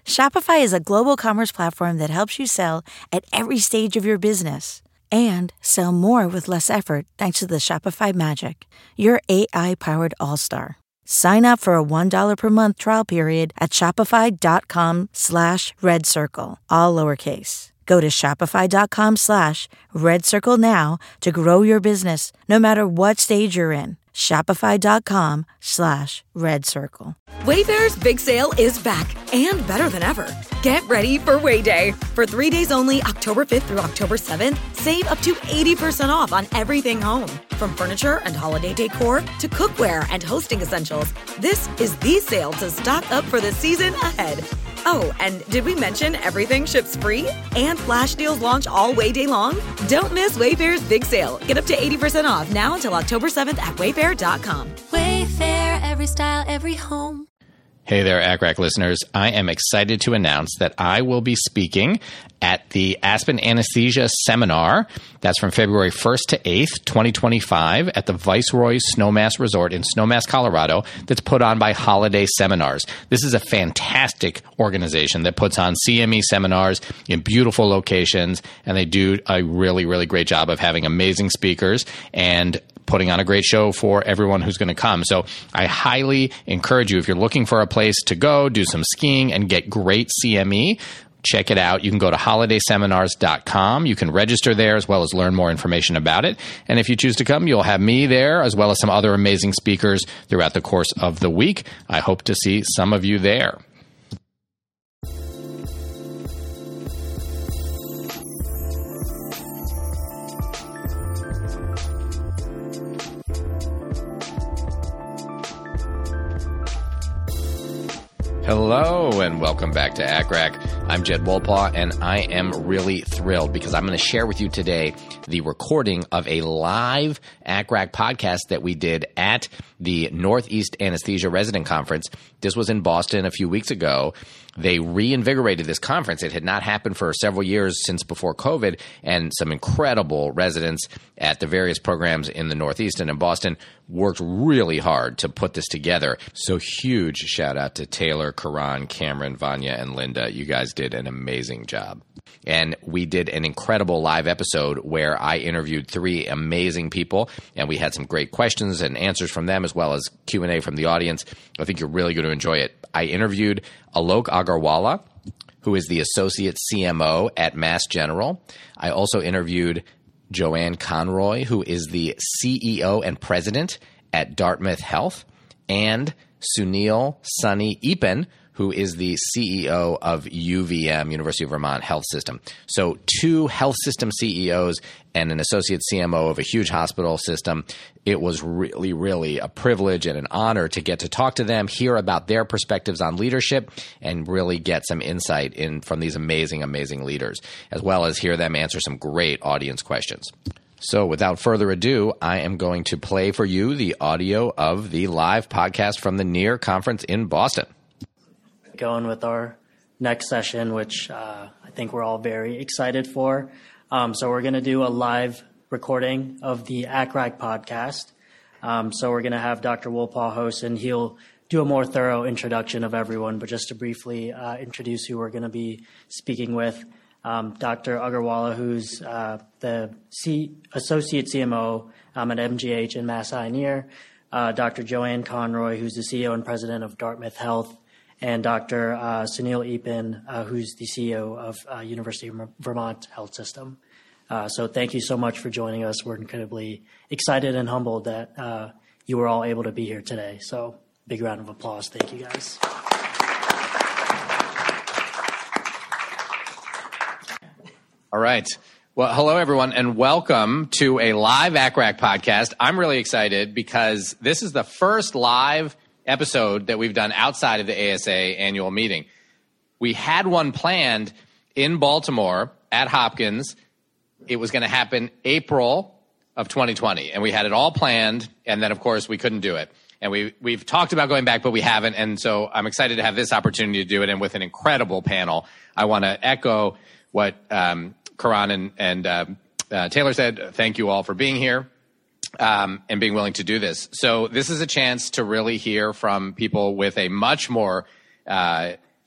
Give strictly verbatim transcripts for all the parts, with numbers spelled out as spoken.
Shopify is a global commerce platform that helps you sell at every stage of your business and sell more with less effort thanks to the Shopify magic, your A I-powered all-star. Sign up for a one dollar per month trial period at shopify.com slash red circle, all lowercase. Go to shopify.com slash red circle now to grow your business no matter what stage you're in. Shopify.com slash red circle. Wayfair's big sale is back and better than ever. Get ready for Way Day. For three days only, October fifth through October seventh, save up to eighty percent off on everything home. From furniture and holiday decor to cookware and hosting essentials, this is the sale to stock up for the season ahead. Oh, and did we mention everything ships free? And flash deals launch all Way Day long? Don't miss Wayfair's big sale. Get up to eighty percent off now until October seventh at wayfair dot com. Wayfair, every style, every home. Hey there, A C R A C listeners. I am excited to announce that I will be speaking at the Aspen Anesthesia Seminar. That's from February first to eighth, twenty twenty-five at the Viceroy Snowmass Resort in Snowmass, Colorado, that's put on by Holiday Seminars. This is a fantastic organization that puts on C M E seminars in beautiful locations, and they do a really, really great job of having amazing speakers and putting on a great show for everyone who's going to come. So I highly encourage you, if you're looking for a place to go, do some skiing, and get great C M E, check it out. You can go to holiday seminars dot com. You can register there as well as learn more information about it. And if you choose to come, you'll have me there as well as some other amazing speakers throughout the course of the week. I hope to see some of you there. Hello and welcome back to A C R A C. I'm Jed Wolpaw, and I am really thrilled because I'm going to share with you today the recording of a live A C R A C podcast that we did at the Northeast Anesthesia Resident Conference. This was in Boston a few weeks ago. They reinvigorated this conference. It had not happened for several years since before COVID, and some incredible residents at the various programs in the Northeast and in Boston worked really hard to put this together. So huge shout out to Taylor, Karan, Cameron, Vanya, and Linda. You guys did an amazing job. And we did an incredible live episode where I interviewed three amazing people, and we had some great questions and answers from them as well as Q and A from the audience. I think you're really going to enjoy it. I interviewed Alok Agarwala, who is the Associate C M O at Mass General. I also interviewed Joanne Conroy, who is the C E O and President at Dartmouth Health, and Sunil Sunny Eapen, who is the C E O of U V M, University of Vermont Health System. So two health system C E Os and an associate C M O of a huge hospital system. It was really, really a privilege and an honor to get to talk to them, hear about their perspectives on leadership, and really get some insight in from these amazing, amazing leaders, as well as hear them answer some great audience questions. So without further ado, I am going to play for you the audio of the live podcast from the N E A R conference in Boston. Going with our next session, which uh, I think we're all very excited for. Um, so we're going to do a live recording of the A C R A C podcast. Um, so we're going to have Doctor Wolpaw host, and he'll do a more thorough introduction of everyone. But just to briefly uh, introduce who we're going to be speaking with, um, Doctor Agarwala, who's uh, the C- Associate C M O um, at M G H and Mass Eye and Ear, uh, Doctor Joanne Conroy, who's the C E O and President of Dartmouth Health, and Doctor Uh, Sunil Eapen, uh, who's the C E O of uh, University of Vermont Health System. Uh, so thank you so much for joining us. We're incredibly excited and humbled that uh, you were all able to be here today. So big round of applause. Thank you, guys. All right. Well, hello, everyone, and welcome to a live A C R A C podcast. I'm really excited because this is the first live episode that we've done outside of the A S A annual meeting. We had one planned in Baltimore at Hopkins. It was going to happen April of twenty twenty, and we had it all planned, and then, of course, we couldn't do it. And we, we've talked about going back, but we haven't, and so I'm excited to have this opportunity to do it, and with an incredible panel. I want to echo what um, Karan and, and uh, uh, Taylor said. Thank you all for being here. Um, and being willing to do this. So this is a chance to really hear from people with a much more uh,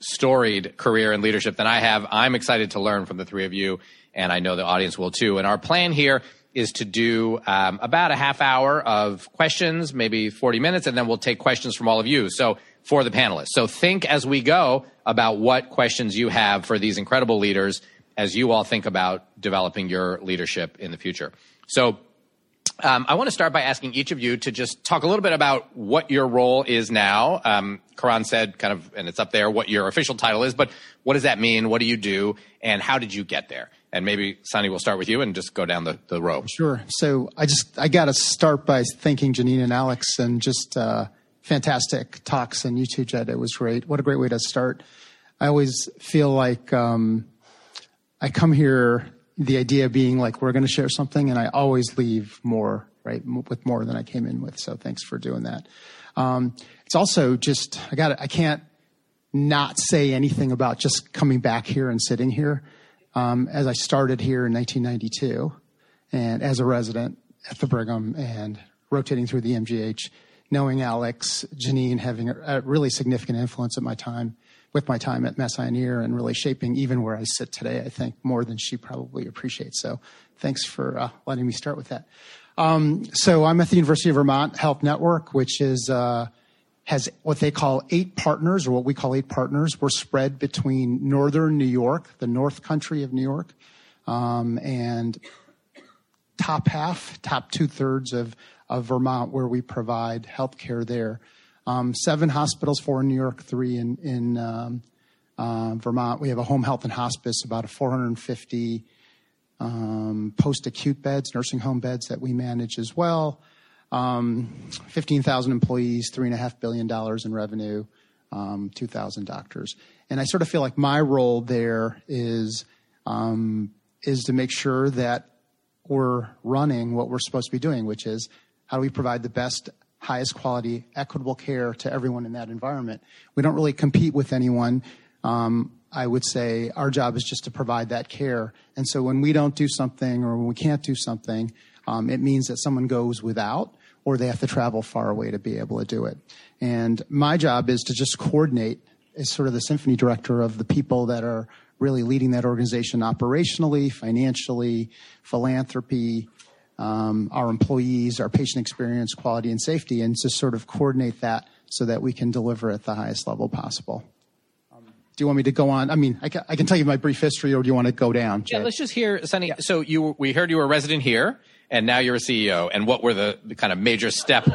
storied career in leadership than I have. I'm excited to learn from the three of you, and I know the audience will too. And our plan here is to do um, about a half hour of questions, maybe forty minutes, and then we'll take questions from all of you. So for the panelists. So think as we go about what questions you have for these incredible leaders as you all think about developing your leadership in the future. So um, I want to start by asking each of you to just talk a little bit about what your role is now. Um, Karan said kind of, and it's up there, what your official title is, but what does that mean? What do you do? And how did you get there? And maybe, Sunny, we'll start with you and just go down the, the row. Sure. So I just, I got to start by thanking Janine and Alex and just uh, fantastic talks. And you too, Jed. It was great. What a great way to start. I always feel like um, I come here, the idea being like we're going to share something, and I always leave more, right, with more than I came in with. So thanks for doing that. Um, it's also just, I got I can't not say anything about just coming back here and sitting here. Um, as I started here in nineteen ninety-two and as a resident at the Brigham and rotating through the M G H, knowing Alex, Janine, having a, a really significant influence at my time, with my time at Mount Sinai and really shaping even where I sit today, I think more than she probably appreciates. So thanks for uh, letting me start with that. Um, so I'm at the University of Vermont Health Network, which is, uh, has what they call eight partners, or what we call eight partners. We're spread between northern New York, the North Country of New York, um, and top half, top two-thirds of, of Vermont, where we provide health care there. Um, seven hospitals, four in New York, three in, in um, uh, Vermont. We have a home health and hospice, about a four hundred fifty um, post-acute beds, nursing home beds that we manage as well. Um, fifteen thousand employees, three and a half billion dollars in revenue, um, two thousand doctors. And I sort of feel like my role there is, um, is to make sure that we're running what we're supposed to be doing, which is how do we provide the best, highest quality, equitable care to everyone in that environment. We don't really compete with anyone. Um, I would say our job is just to provide that care. And so when we don't do something or when we can't do something, um, it means that someone goes without, or they have to travel far away to be able to do it. And my job is to just coordinate as sort of the symphony director of the people that are really leading that organization operationally, financially, philanthropy, um, our employees, our patient experience, quality, and safety, and to sort of coordinate that so that we can deliver at the highest level possible. Um, do you want me to go on? I mean, I can, I can tell you my brief history, or do you want to go down, Jed? Yeah, let's just hear, Sunny. Yeah. So you, we heard you were a resident here, and now you're a C E O. And what were the, the kind of major step?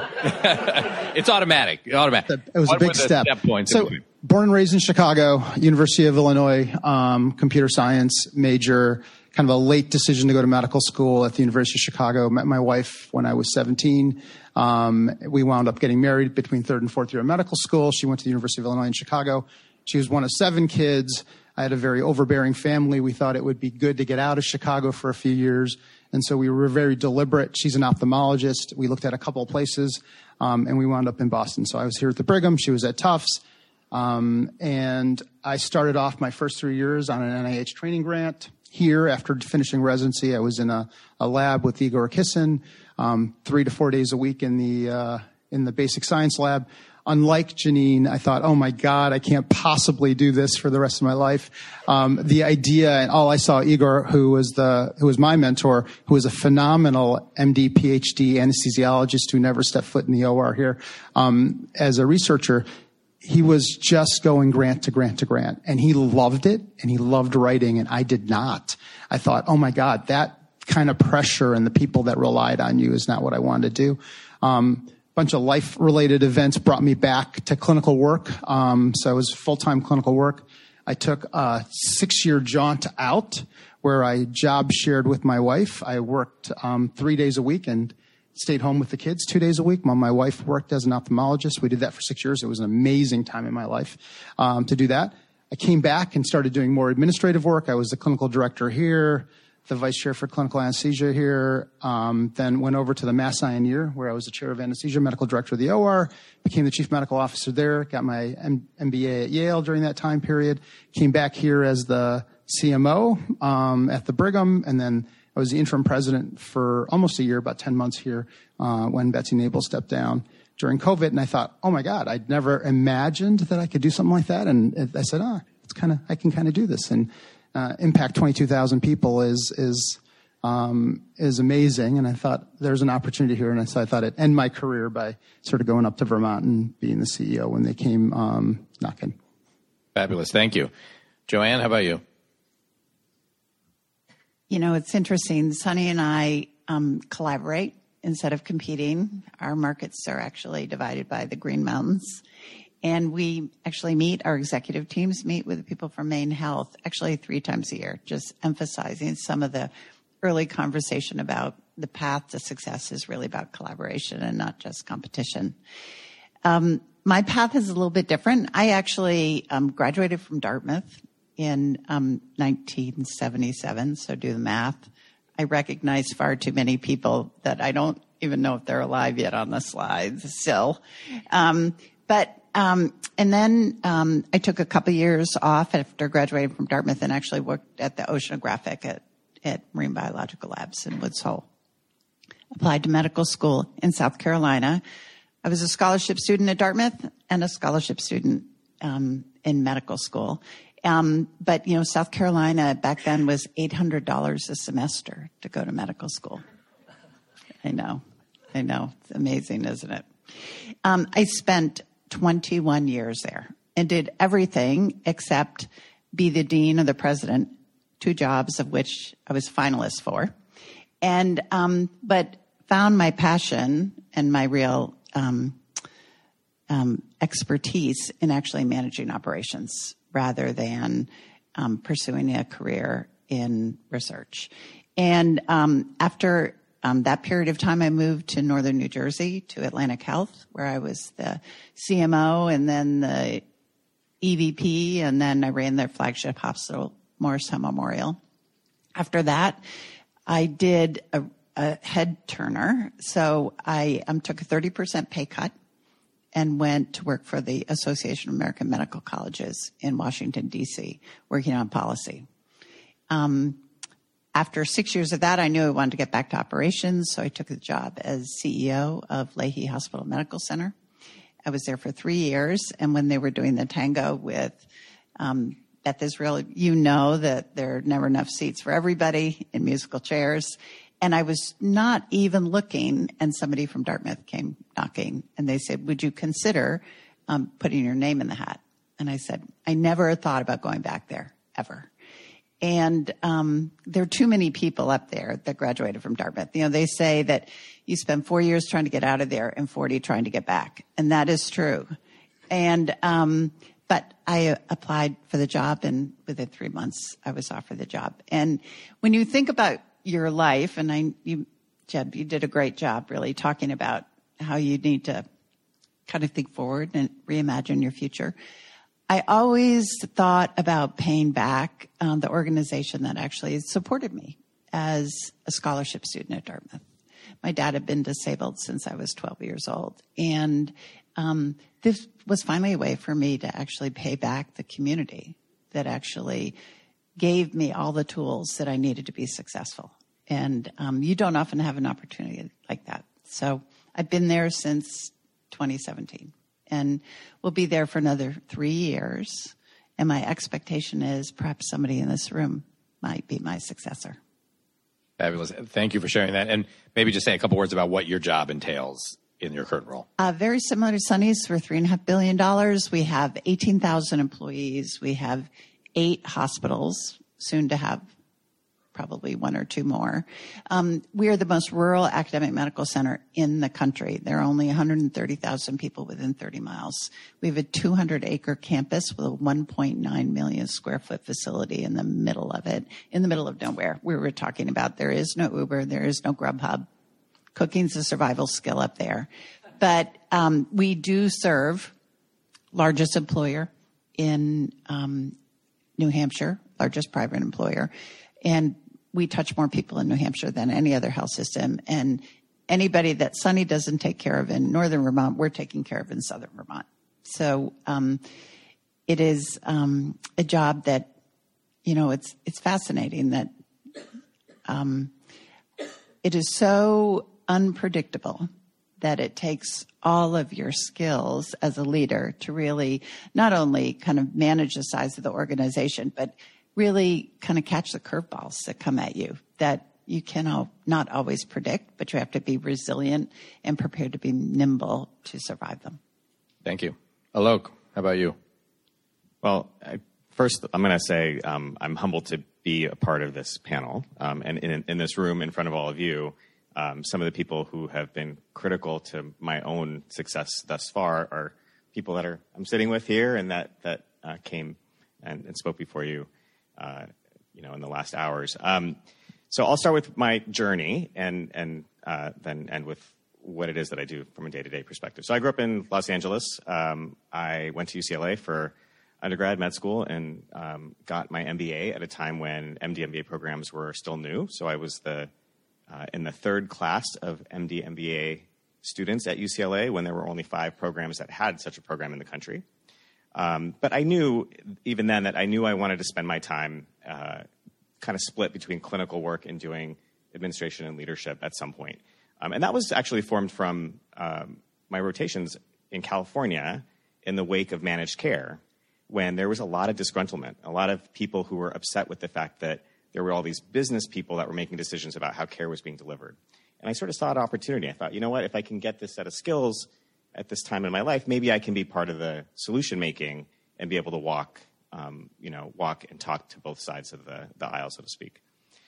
It's automatic. Automatic. It was what a big were the step. step points so, born and raised in Chicago, University of Illinois, um, computer science major. Kind of a late decision to go to medical school at the University of Chicago. Met my wife when I was seventeen. Um, we wound up getting married between third and fourth year of medical school. She went to the University of Illinois in Chicago. She was one of seven kids. I had a very overbearing family. We thought it would be good to get out of Chicago for a few years. And so we were very deliberate. She's an ophthalmologist. We looked at a couple of places, um, and we wound up in Boston. So I was here at the Brigham. She was at Tufts. Um, and I started off my first three years on an N I H training grant. Here, after finishing residency, I was in a, a lab with Igor Kissin, um, three to four days a week in the uh, in the basic science lab. Unlike Janine, I thought, oh my God, I can't possibly do this for the rest of my life. Um, the idea, and all I saw Igor, who was the who was my mentor, who was a phenomenal M D, P H D anesthesiologist who never stepped foot in the O R here, um, as a researcher. He was just going grant to grant to grant, and he loved it, and he loved writing, and I did not. I thought, oh my God, that kind of pressure and the people that relied on you is not what I wanted to do. Um, a bunch of life-related events brought me back to clinical work, um, so it was full-time clinical work. I took a six-year jaunt out where I job shared with my wife. I worked um, three days a week and stayed home with the kids two days a week while my wife worked as an ophthalmologist. We did that for six years. It was an amazing time in my life um, to do that. I came back and started doing more administrative work. I was the clinical director here, the vice chair for clinical anesthesia here, um, then went over to the Mass Eye and Ear, where I was the chair of anesthesia, medical director of the O R, became the chief medical officer there, got my M- MBA at Yale during that time period, came back here as the C M O um, at the Brigham, and then I was the interim president for almost a year, about ten months here, uh, when Betsy Nabel stepped down. during COVID, and I thought, oh my God, I'd never imagined that I could do something like that. And I said, ah, it's kind of, I can kind of do this. And uh, impact twenty-two thousand people is is um, is amazing. And I thought there's an opportunity here. And I, so I thought I'd end my career by sort of going up to Vermont and being the C E O when they came um, knocking. Fabulous. Thank you. Joanne, how about you? You know, it's interesting. Sunny and I um, collaborate instead of competing. Our markets are actually divided by the Green Mountains. And we actually meet, our executive teams meet with the people from Maine Health actually three times a year, just emphasizing some of the early conversation about the path to success is really about collaboration and not just competition. Um, my path is a little bit different. I actually um, graduated from Dartmouth in um, nineteen seventy-seven, so do the math. I recognize far too many people that I don't even know if they're alive yet on the slides still. Um, but um, and then um, I took a couple years off after graduating from Dartmouth and actually worked at the Oceanographic at, at Marine Biological Labs in Woods Hole. Applied to medical school in South Carolina. I was a scholarship student at Dartmouth and a scholarship student um, in medical school. Um, but, you know, South Carolina back then was eight hundred dollars a semester to go to medical school. I know. I know. It's amazing, isn't it? Um, I spent twenty-one years there and did everything except be the dean or the president, two jobs of which I was finalist for. And, um, but found my passion and my real, um, um, expertise in actually managing operations rather than, um, pursuing a career in research. And, um, after, um, that period of time, I moved to Northern New Jersey to Atlantic Health, where I was the C M O and then the E V P, and then I ran their flagship hospital, Morristown Memorial. After that, I did a, a head turner. So I um, took a thirty percent pay cut and went to work for the Association of American Medical Colleges in Washington, D C, working on policy. Um, after six years of that, I knew I wanted to get back to operations, so I took the job as C E O of Lahey Hospital Medical Center. I was there for three years, and when they were doing the tango with um, Beth Israel, you know that there are never enough seats for everybody in musical chairs. And I was not even looking, and somebody from Dartmouth came knocking, and they said, would you consider um, putting your name in the hat? And I said, I never thought about going back there, ever. And um, there are too many people up there that graduated from Dartmouth. You know, they say that you spend four years trying to get out of there and forty trying to get back. And that is true. And um, but I applied for the job, and within three months, I was offered the job. And when you think about your life, and I, you, Jed, you did a great job really talking about how you need to kind of think forward and reimagine your future. I always thought about paying back um, the organization that actually supported me as a scholarship student at Dartmouth. My dad had been disabled since I was twelve years old. And um, this was finally a way for me to actually pay back the community that actually gave me all the tools that I needed to be successful. And um, you don't often have an opportunity like that. So I've been there since twenty seventeen. And we'll be there for another three years. And my expectation is perhaps somebody in this room might be my successor. Fabulous. Thank you for sharing that. And maybe just say a couple words about what your job entails in your current role. Uh, very similar to Sunny's. We're three point five billion dollars. We have eighteen thousand employees. We have eight hospitals, soon to have probably one or two more. Um, we are the most rural academic medical center in the country. There are only one hundred thirty thousand people within thirty miles. We have a two hundred acre campus with a one point nine million square foot facility in the middle of it, in the middle of nowhere. We were talking about there is no Uber, there is no Grubhub. Cooking's a survival skill up there. But um, we do serve largest employer in um, New Hampshire, largest private employer. And we touch more people in New Hampshire than any other health system. And anybody that Sunny doesn't take care of in northern Vermont, we're taking care of in southern Vermont. So um, it is um, a job that, you know, it's it's fascinating that um, it is so unpredictable that it takes all of your skills as a leader to really not only kind of manage the size of the organization, but really kind of catch the curveballs that come at you that you cannot not always predict, but you have to be resilient and prepared to be nimble to survive them. Thank you. Alok, how about you? Well, I, first, I'm going to say um, I'm humbled to be a part of this panel. Um, and in, in this room in front of all of you, um, some of the people who have been critical to my own success thus far are people that are I'm sitting with here and that, that uh, came and, and spoke before you, uh, you know, in the last hours. Um, so I'll start with my journey and, and uh, then end with what it is that I do from a day-to-day perspective. So I grew up in Los Angeles. Um, I went to U C L A for undergrad med school and um, got my M B A at a time when M D M B A programs were still new. So I was the uh, in the third class of M D M B A students at U C L A when there were only five programs that had such a program in the country. Um, but I knew even then that I knew I wanted to spend my time uh, kind of split between clinical work and doing administration and leadership at some point. Um, and that was actually formed from um, my rotations in California in the wake of managed care, when there was a lot of disgruntlement, a lot of people who were upset with the fact that there were all these business people that were making decisions about how care was being delivered. And I sort of saw an opportunity. I thought, you know what, if I can get this set of skills at this time in my life, maybe I can be part of the solution making and be able to walk, um, you know, walk and talk to both sides of the, the aisle, so to speak.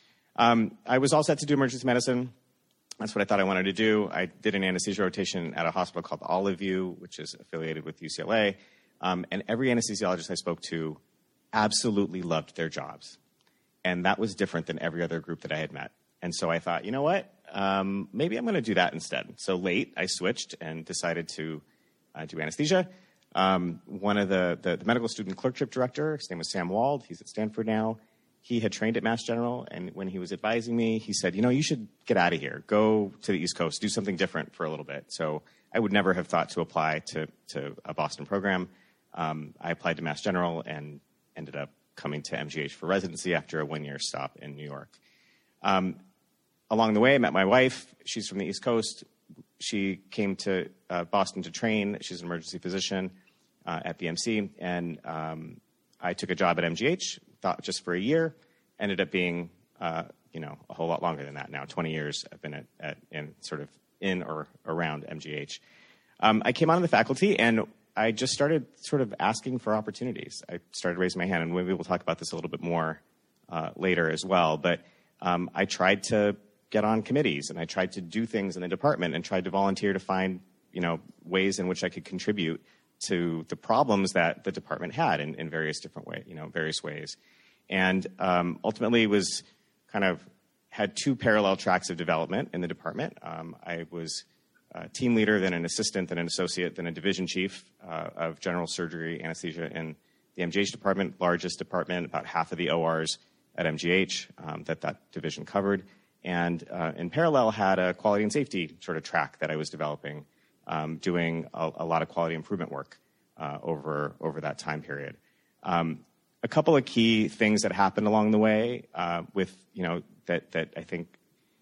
Um, I was all set to do emergency medicine. That's what I thought I wanted to do. I did an anesthesia rotation at a hospital called Olive View, which is affiliated with U C L A. Um, and every anesthesiologist I spoke to absolutely loved their jobs. And that was different than every other group that I had met. And so I thought, you know what, um, maybe I'm going to do that instead. So late, I switched and decided to uh, do anesthesia. Um, one of the, the, the medical student clerkship director, his name was Sam Wald, he's at Stanford now. He had trained at Mass General, and when he was advising me, he said, you know, you should get out of here. Go to the East Coast, do something different for a little bit. So I would never have thought to apply to, to a Boston program. Um, I applied to Mass General and ended up coming to M G H for residency after a one-year stop in New York. Um, along the way, I met my wife. She's from the East Coast. She came to uh, Boston to train. She's an emergency physician uh, at B M C, and um, I took a job at M G H, thought just for a year, ended up being, uh, you know, a whole lot longer than that now. twenty years I've been at, at in sort of in or around M G H. Um, I came onto the faculty, and I just started sort of asking for opportunities. I started raising my hand, and maybe we'll talk about this a little bit more uh, later as well. But um, I tried to get on committees, and I tried to do things in the department, and tried to volunteer to find, you know, ways in which I could contribute to the problems that the department had in, in various different ways, you know, various ways. And um, ultimately was kind of had two parallel tracks of development in the department. Um, I was Uh, team leader, then an assistant, then an associate, then a division chief uh, of general surgery anesthesia in the M G H department, largest department, about half of the O Rs at M G H um, that that division covered. And uh, in parallel had a quality and safety sort of track that I was developing, um, doing a, a lot of quality improvement work uh, over, over that time period. Um, a couple of key things that happened along the way uh, with, you know, that, that I think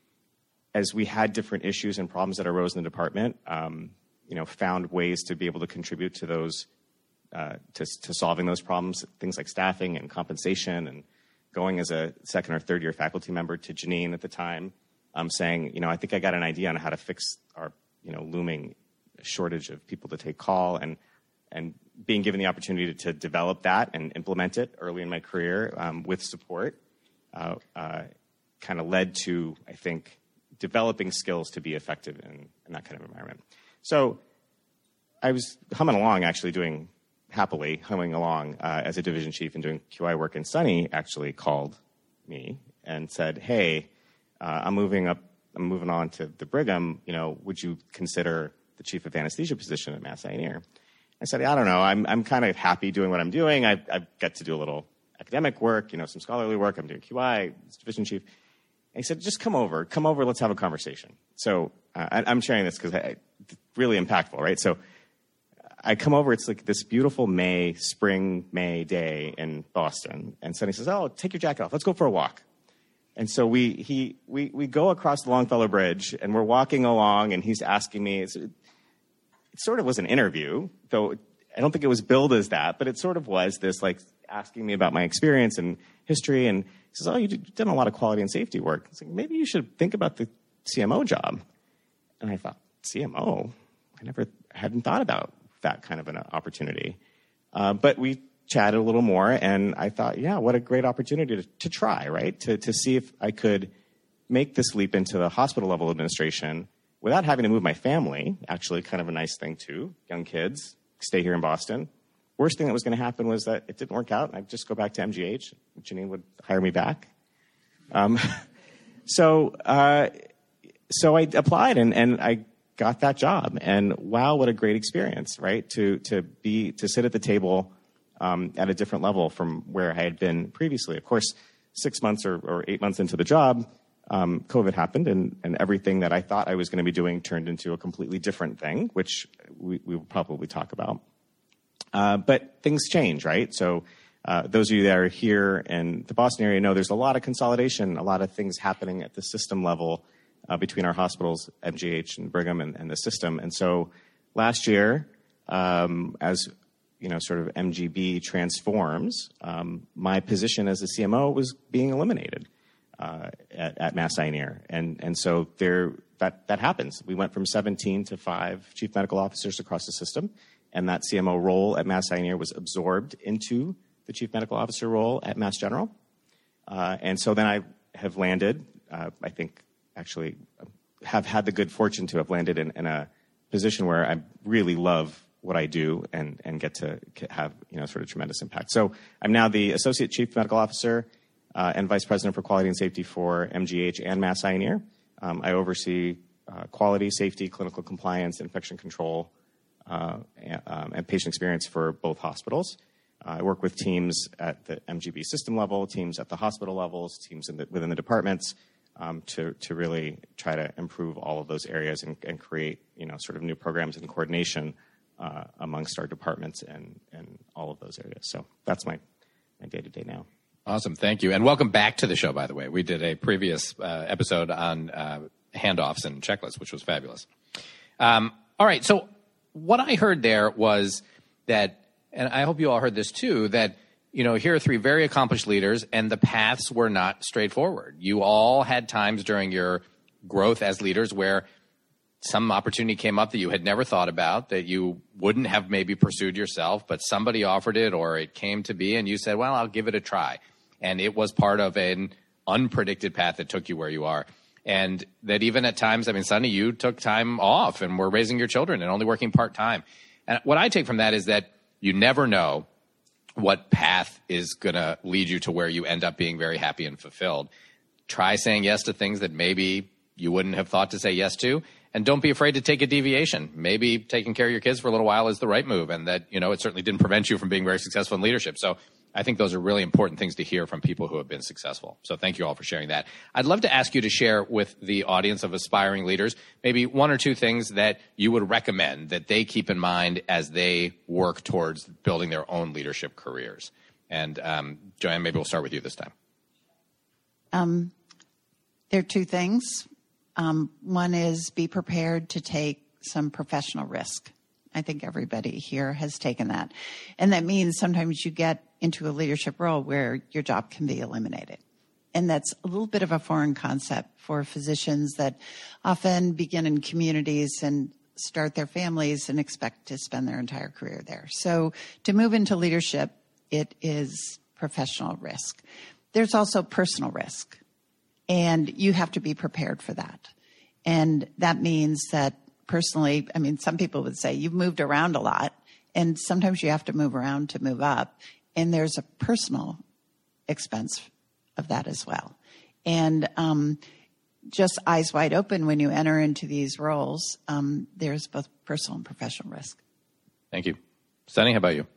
as we had different issues and problems that arose in the department, um, you know, found ways to be able to contribute to those, uh, to, to solving those problems, things like staffing and compensation, and going as a second or third year faculty member to Janine at the time, um, saying, you know, I think I got an idea on how to fix our, you know, looming shortage of people to take call, and and being given the opportunity to, to develop that and implement it early in my career um, with support, uh, uh, kind of led to, I think, developing skills to be effective in, in that kind of environment. So I was humming along, actually doing, happily humming along uh, as a division chief and doing Q I work, and Sunny actually called me and said, hey, uh, I'm moving up, I'm moving on to the Brigham, you know, would you consider the chief of anesthesia position at Mass Pioneer? I said, I don't know, I'm I'm kind of happy doing what I'm doing. I I get to do a little academic work, you know, some scholarly work, I'm doing Q I, as division chief. And he said, just come over, come over, let's have a conversation. So uh, I, I'm sharing this because it's really impactful, right? So I come over, it's like this beautiful May, spring May day in Boston. And Sunny says, oh, take your jacket off, let's go for a walk. And so we he we we go across the Longfellow Bridge, and we're walking along, and he's asking me. It's, it sort of was an interview, though I don't think it was billed as that, but it sort of was this, like, asking me about my experience and history. And he says, "Oh, you've done a lot of quality and safety work." It's like, maybe you should think about the C M O job. And I thought, C M O? I never hadn't thought about that kind of an opportunity. Uh, but we chatted a little more, and I thought, yeah, what a great opportunity to, to try, right? To to see if I could make this leap into the hospital level administration without having to move my family. Actually, kind of a nice thing too. Young kids, stay here in Boston. Worst thing that was going to happen was that it didn't work out, and I'd just go back to M G H. Janine would hire me back. Um, so uh, so I applied, and, and I got that job. And wow, what a great experience, right? To to be to sit at the table um, at a different level from where I had been previously. Of course, six months or, or eight months into the job, um, COVID happened, and, and everything that I thought I was going to be doing turned into a completely different thing, which we, we will probably talk about. Uh, but things change, right? So uh, those of you that are here in the Boston area know there's a lot of consolidation, a lot of things happening at the system level uh, between our hospitals, M G H and Brigham, and, and the system. And so last year, um, as you know, sort of M G B transforms, um, my position as a C M O was being eliminated uh, at, at Mass Eye, and and so there that that happens. We went from seventeen to five chief medical officers across the system, and that C M O role at Mass Eye was absorbed into the chief medical officer role at Mass General, uh, and so then I have landed. Uh, I think actually have had the good fortune to have landed in, in a position where I really love what I do and, and get to have, you know, sort of tremendous impact. So I'm now the Associate Chief Medical Officer uh, and Vice President for Quality and Safety for M G H and Mass Eye. Um, I oversee uh, quality, safety, clinical compliance, infection control, uh, and, um, and patient experience for both hospitals. Uh, I work with teams at the M G B system level, teams at the hospital levels, teams in the, within the departments um, to, to really try to improve all of those areas and, and create, you know, sort of new programs and coordination Uh, amongst our departments and, and all of those areas. So that's my, my day-to-day now. Awesome. Thank you. And welcome back to the show, by the way. We did a previous uh, episode on uh, handoffs and checklists, which was fabulous. Um, all right. So what I heard there was that, and I hope you all heard this too, that, you know, here are three very accomplished leaders, and the paths were not straightforward. You all had times during your growth as leaders where some opportunity came up that you had never thought about, that you wouldn't have maybe pursued yourself, but somebody offered it or it came to be and you said, well, I'll give it a try. And it was part of an unpredicted path that took you where you are. And that even at times, I mean, Sonny, you took time off and were raising your children and only working part-time. And what I take from that is that you never know what path is going to lead you to where you end up being very happy and fulfilled. Try saying yes to things that maybe you wouldn't have thought to say yes to. And don't be afraid to take a deviation. Maybe taking care of your kids for a little while is the right move, and that, you know, it certainly didn't prevent you from being very successful in leadership. So I think those are really important things to hear from people who have been successful. So thank you all for sharing that. I'd love to ask you to share with the audience of aspiring leaders maybe one or two things that you would recommend that they keep in mind as they work towards building their own leadership careers. And um, Joanne, maybe we'll start with you this time. Um, there are two things. Um, one is be prepared to take some professional risk. I think everybody here has taken that. And that means sometimes you get into a leadership role where your job can be eliminated. And that's a little bit of a foreign concept for physicians that often begin in communities and start their families and expect to spend their entire career there. So to move into leadership, it is professional risk. There's also personal risk. And you have to be prepared for that. And that means that personally, I mean, some people would say you've moved around a lot, and sometimes you have to move around to move up. And there's a personal expense of that as well. And um, just eyes wide open when you enter into these roles, um, there's both personal and professional risk. Thank you. Sonny, how about you?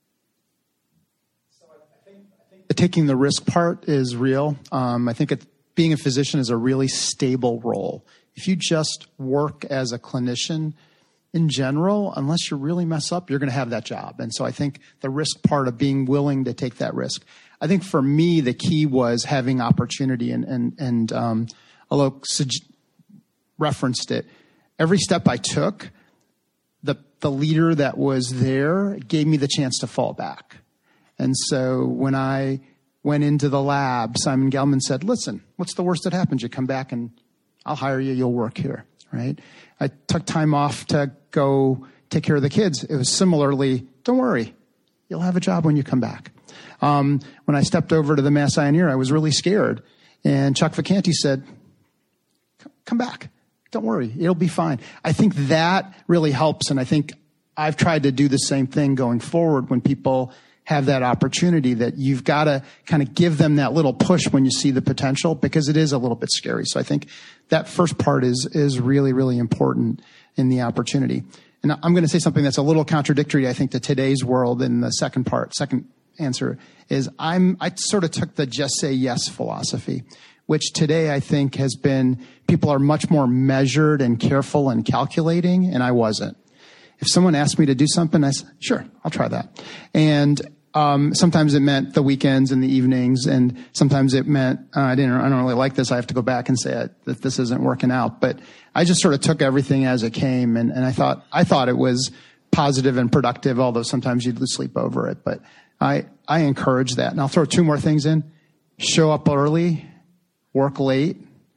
So I think, I think the taking the risk part is real. Um, I think it, being a physician is a really stable role. If you just work as a clinician in general, unless you really mess up, you're going to have that job. And so I think the risk part of being willing to take that risk. I think for me, the key was having opportunity, and, and, and um, Alok referenced it. Every step I took, the, the leader that was there gave me the chance to fall back. And so when I went into the lab, Simon Gelman said, listen, what's the worst that happens? You come back and I'll hire you. You'll work here, right? I took time off to go take care of the kids. It was similarly, don't worry, you'll have a job when you come back. Um, when I stepped over to the Mass Eye and Ear, I was really scared. And Chuck Vacanti said, come back. Don't worry, it'll be fine. I think that really helps. And I think I've tried to do the same thing going forward when people have that opportunity, that you've got to kind of give them that little push when you see the potential, because it is a little bit scary. So I think that first part is, is really, really important in the opportunity. And I'm going to say something that's a little contradictory, I think, to today's world. In the second part, second answer is I'm, I sort of took the just say yes philosophy, which today I think has been, people are much more measured and careful and calculating, and I wasn't. If someone asked me to do something, I said, sure, I'll try that. And um, sometimes it meant the weekends and the evenings, and sometimes it meant uh, I didn't, I don't really like this. I have to go back and say that this isn't working out. But I just sort of took everything as it came, and, and I thought I thought it was positive and productive. Although sometimes you'd lose sleep over it, but I I encourage that. And I'll throw two more things in: show up early, work late,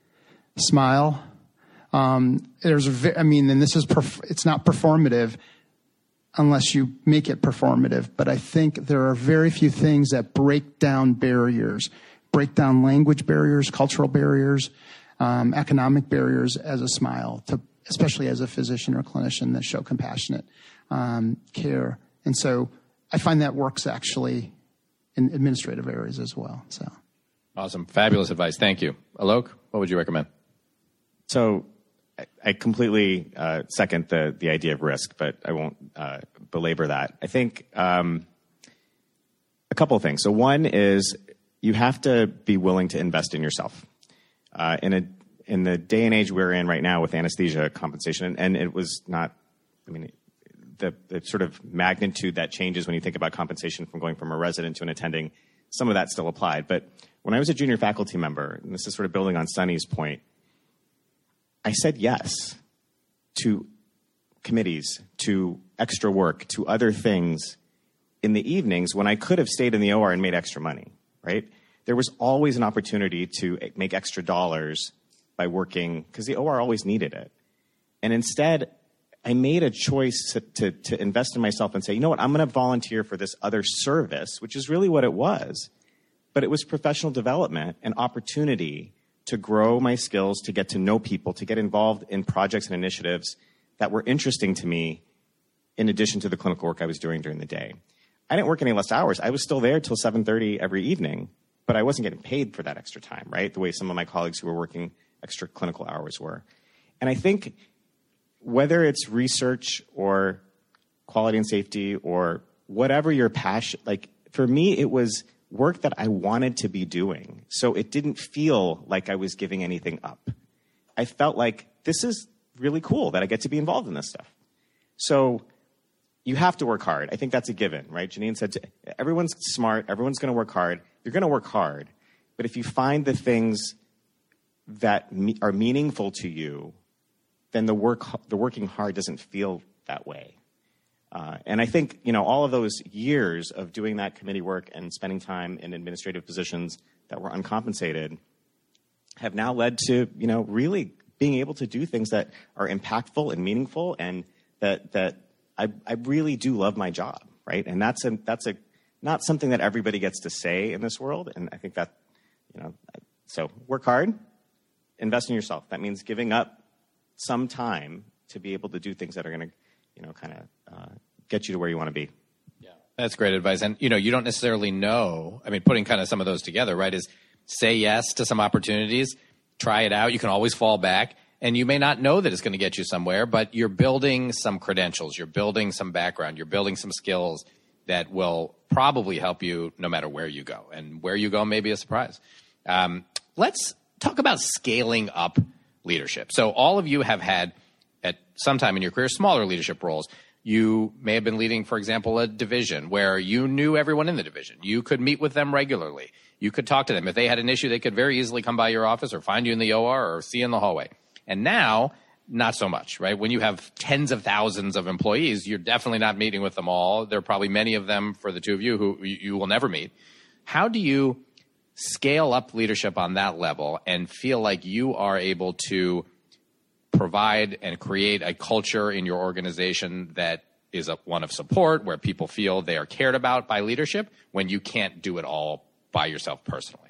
smile. Um, there's, a, I mean, and this is, perf- it's not performative unless you make it performative. But I think there are very few things that break down barriers, break down language barriers, cultural barriers, um, economic barriers as a smile, to, especially as a physician or clinician, that show compassionate um, care. And so I find that works actually in administrative areas as well. So awesome. Fabulous advice. Thank you. Alok, what would you recommend? So I completely uh, second the the idea of risk, but I won't uh, belabor that. I think um, a couple of things. So one is you have to be willing to invest in yourself. Uh, in a in the day and age we're in right now with anesthesia compensation, and, and it was not, I mean, the, the sort of magnitude that changes when you think about compensation from going from a resident to an attending, some of that still applied. But when I was a junior faculty member, and this is sort of building on Sunny's point, I said yes to committees, to extra work, to other things in the evenings when I could have stayed in the O R and made extra money, right? There was always an opportunity to make extra dollars by working, because the O R always needed it. And instead, I made a choice to, to, to invest in myself and say, you know what, I'm going to volunteer for this other service, which is really what it was. But it was professional development and opportunity to grow my skills, to get to know people, to get involved in projects and initiatives that were interesting to me in addition to the clinical work I was doing during the day. I didn't work any less hours. I was still there till seven thirty every evening, but I wasn't getting paid for that extra time, right? The way some of my colleagues who were working extra clinical hours were. And I think whether it's research or quality and safety or whatever your passion, like for me, it was work that I wanted to be doing. So it didn't feel like I was giving anything up. I felt like this is really cool that I get to be involved in this stuff. So you have to work hard. I think that's a given, right? Janine said, to, everyone's smart. Everyone's going to work hard. You're going to work hard. But if you find the things that me- are meaningful to you, then the work, the working hard doesn't feel that way. Uh, and I think, you know, all of those years of doing that committee work and spending time in administrative positions that were uncompensated have now led to, you know, really being able to do things that are impactful and meaningful, and that that I, I really do love my job, right? And that's a that's a not something that everybody gets to say in this world. And I think that, you know, so work hard, invest in yourself. That means giving up some time to be able to do things that are going to, you know, kind of uh, get you to where you want to be. Yeah, that's great advice. And, you know, you don't necessarily know, I mean, putting kind of some of those together, right, is say yes to some opportunities, try it out. You can always fall back. And you may not know that it's going to get you somewhere, but you're building some credentials. You're building some background. You're building some skills that will probably help you no matter where you go. And where you go may be a surprise. Um, let's talk about scaling up leadership. So all of you have had, at some time in your career, smaller leadership roles. You may have been leading, for example, a division where you knew everyone in the division. You could meet with them regularly. You could talk to them. If they had an issue, they could very easily come by your office or find you in the O R or see you in the hallway. And now, not so much, right? When you have tens of thousands of employees, you're definitely not meeting with them all. There are probably many of them, for the two of you, who you will never meet. How do you scale up leadership on that level and feel like you are able to provide and create a culture in your organization that is a, one of support, where people feel they are cared about by leadership, when you can't do it all by yourself personally?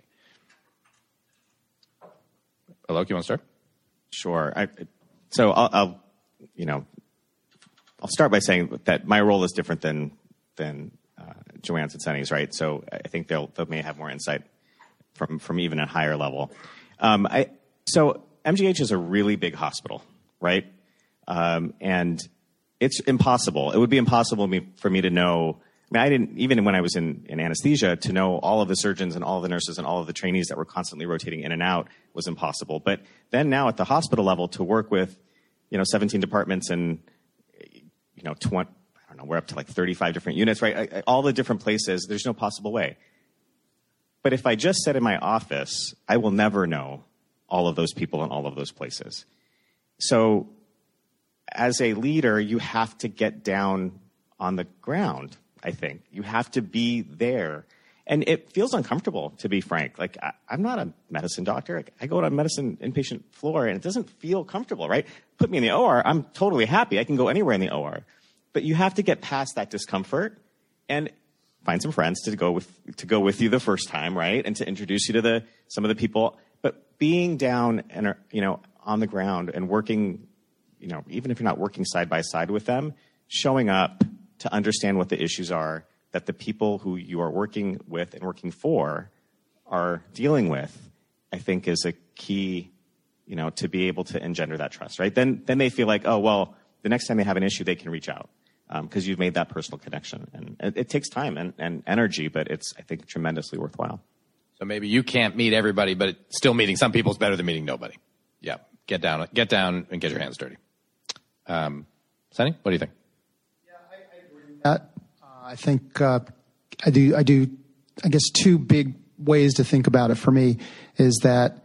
Alok, you want to start? Sure. I, so I'll, I'll, you know, I'll start by saying that my role is different than than uh, Joanne's and Sunny's, right? So I think they'll they may have more insight from from even a higher level. Um, I so. M G H is a really big hospital, right? Um, and it's impossible. It would be impossible me, for me to know. I mean, I didn't, even when I was in, in anesthesia, to know all of the surgeons and all of the nurses and all of the trainees that were constantly rotating in and out was impossible. But then now at the hospital level, to work with, you know, seventeen departments and, you know, twenty, I don't know, we're up to like thirty-five different units, right? I, I, all the different places, there's no possible way. But if I just sit in my office, I will never know all of those people in all of those places. So as a leader, you have to get down on the ground, I think. You have to be there. And it feels uncomfortable, to be frank. Like, I, I'm not a medicine doctor. I go to a medicine inpatient floor, and it doesn't feel comfortable, right? Put me in the O R, I'm totally happy. I can go anywhere in the O R. But you have to get past that discomfort and find some friends to go with to go with you the first time, right? And to introduce you to the some of the people. But being down and, you know, on the ground and working, you know, even if you're not working side by side with them, showing up to understand what the issues are that the people who you are working with and working for are dealing with, I think is a key, you know, to be able to engender that trust, right? Then, then they feel like, oh, well, the next time they have an issue, they can reach out because um, you've made that personal connection. And it, it takes time and, and energy, but it's, I think, tremendously worthwhile. So maybe you can't meet everybody, but still meeting some people is better than meeting nobody. Yeah, get down, get down, and get your hands dirty. Um, Sunny, what do you think? Yeah, I, I agree with that. Uh, I think uh, I do. I do. I guess two big ways to think about it for me is that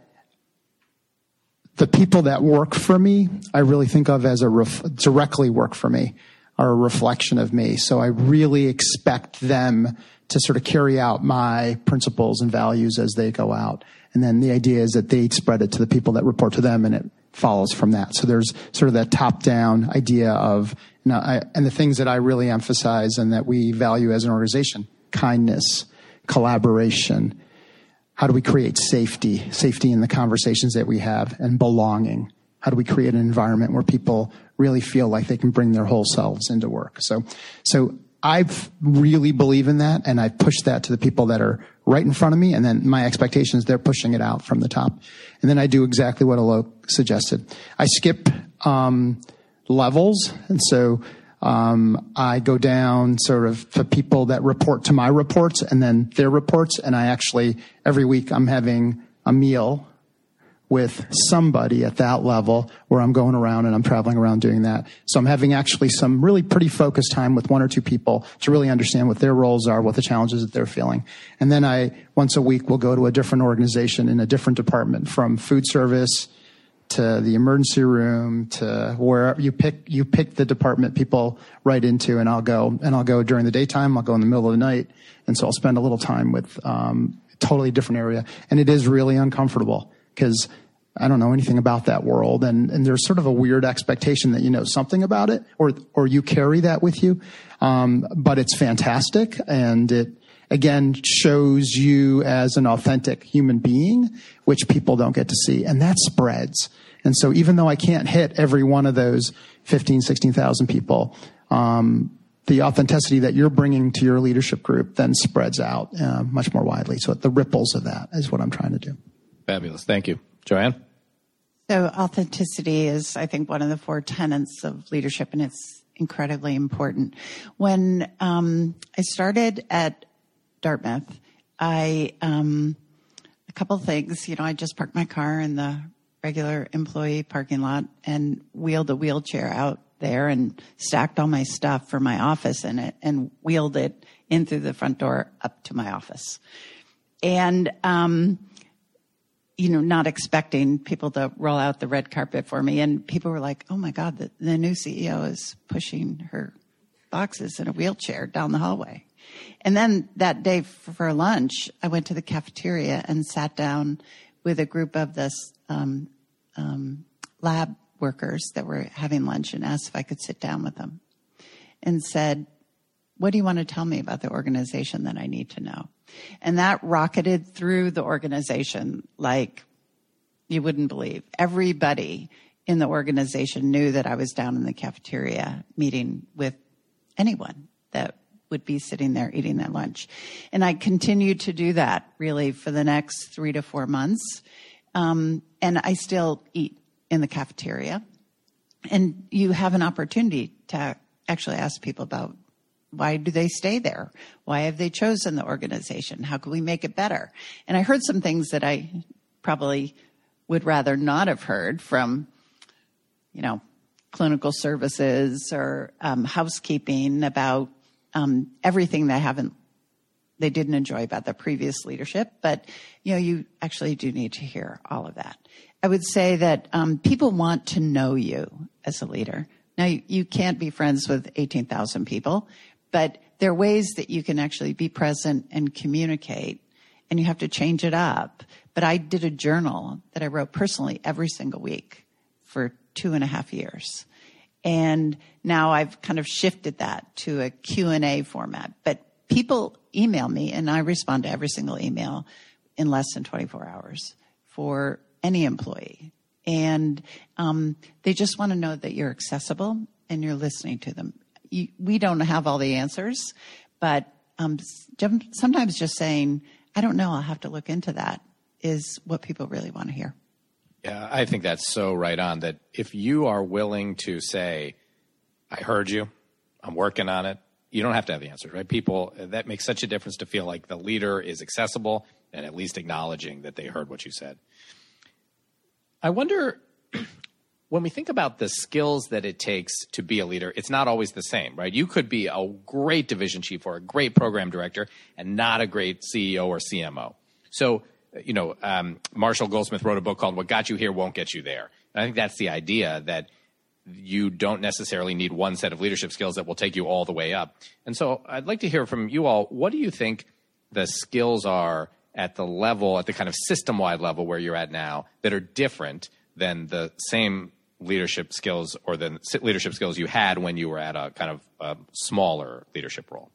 the people that work for me, I really think of as a ref- directly work for me, are a reflection of me. So I really expect them to sort of carry out my principles and values as they go out. And then the idea is that they spread it to the people that report to them, and it follows from that. So there's sort of that top-down idea of, you know, I, and the things that I really emphasize and that we value as an organization: kindness, collaboration. How do we create safety, safety in the conversations that we have, and belonging? How do we create an environment where people really feel like they can bring their whole selves into work? So, so I really believe in that, and I push that to the people that are right in front of me, and then my expectation is they're pushing it out from the top. And then I do exactly what Alok suggested. I skip um, levels, and so um, I go down sort of to people that report to my reports and then their reports, and I actually, every week I'm having a meal with somebody at that level where I'm going around and I'm traveling around doing that. So I'm having actually some really pretty focused time with one or two people to really understand what their roles are, what the challenges that they're feeling. And then I, once a week, will go to a different organization in a different department, from food service to the emergency room to where you pick, you pick the department people right into, and I'll go, and I'll go during the daytime, I'll go in the middle of the night. And so I'll spend a little time with, um, a totally different area. And it is really uncomfortable, because I don't know anything about that world, and, and there's sort of a weird expectation that you know something about it, or or you carry that with you. Um, but it's fantastic, and it again shows you as an authentic human being, which people don't get to see, and that spreads. And so even though I can't hit every one of those fifteen, sixteen thousand people, um, the authenticity that you're bringing to your leadership group then spreads out uh, much more widely. So the ripples of that is what I'm trying to do. Fabulous. Thank you. Joanne? So authenticity is, I think, one of the four tenets of leadership, and it's incredibly important. When um, I started at Dartmouth, I, um, a couple of things, you know, I just parked my car in the regular employee parking lot and wheeled a wheelchair out there and stacked all my stuff for my office in it and wheeled it in through the front door up to my office. And, um, you know, not expecting people to roll out the red carpet for me. And people were like, oh my God, the, the new C E O is pushing her boxes in a wheelchair down the hallway. And then that day for lunch, I went to the cafeteria and sat down with a group of the um, um, lab workers that were having lunch and asked if I could sit down with them and said, what do you want to tell me about the organization that I need to know? And that rocketed through the organization like you wouldn't believe. Everybody in the organization knew that I was down in the cafeteria meeting with anyone that would be sitting there eating their lunch. And I continued to do that really for the next three to four months. Um, and I still eat in the cafeteria. And you have an opportunity to actually ask people about why do they stay there? Why have they chosen the organization? How can we make it better? And I heard some things that I probably would rather not have heard from, you know, clinical services or um, housekeeping about um, everything they haven't, they didn't enjoy about the previous leadership. But, you know, you actually do need to hear all of that. I would say that um, people want to know you as a leader. Now, you, you can't be friends with eighteen thousand people, but there are ways that you can actually be present and communicate, and you have to change it up. But I did a journal that I wrote personally every single week for two and a half years. And now I've kind of shifted that to a Q and A format. But people email me, and I respond to every single email in less than twenty-four hours for any employee. And um, they just want to know that you're accessible and you're listening to them. You, we don't have all the answers, but um, sometimes just saying, I don't know, I'll have to look into that, is what people really want to hear. Yeah, I think that's so right on, that if you are willing to say, I heard you, I'm working on it, you don't have to have the answers, right? People, that makes such a difference to feel like the leader is accessible and at least acknowledging that they heard what you said. I wonder, when we think about the skills that it takes to be a leader, it's not always the same, right? You could be a great division chief or a great program director and not a great C E O or C M O. So, you know, um, Marshall Goldsmith wrote a book called What Got You Here Won't Get You There. And I think that's the idea, that you don't necessarily need one set of leadership skills that will take you all the way up. And so I'd like to hear from you all, what do you think the skills are at the level, at the kind of system-wide level where you're at now, that are different than the same leadership skills or the leadership skills you had when you were at a kind of a smaller leadership role?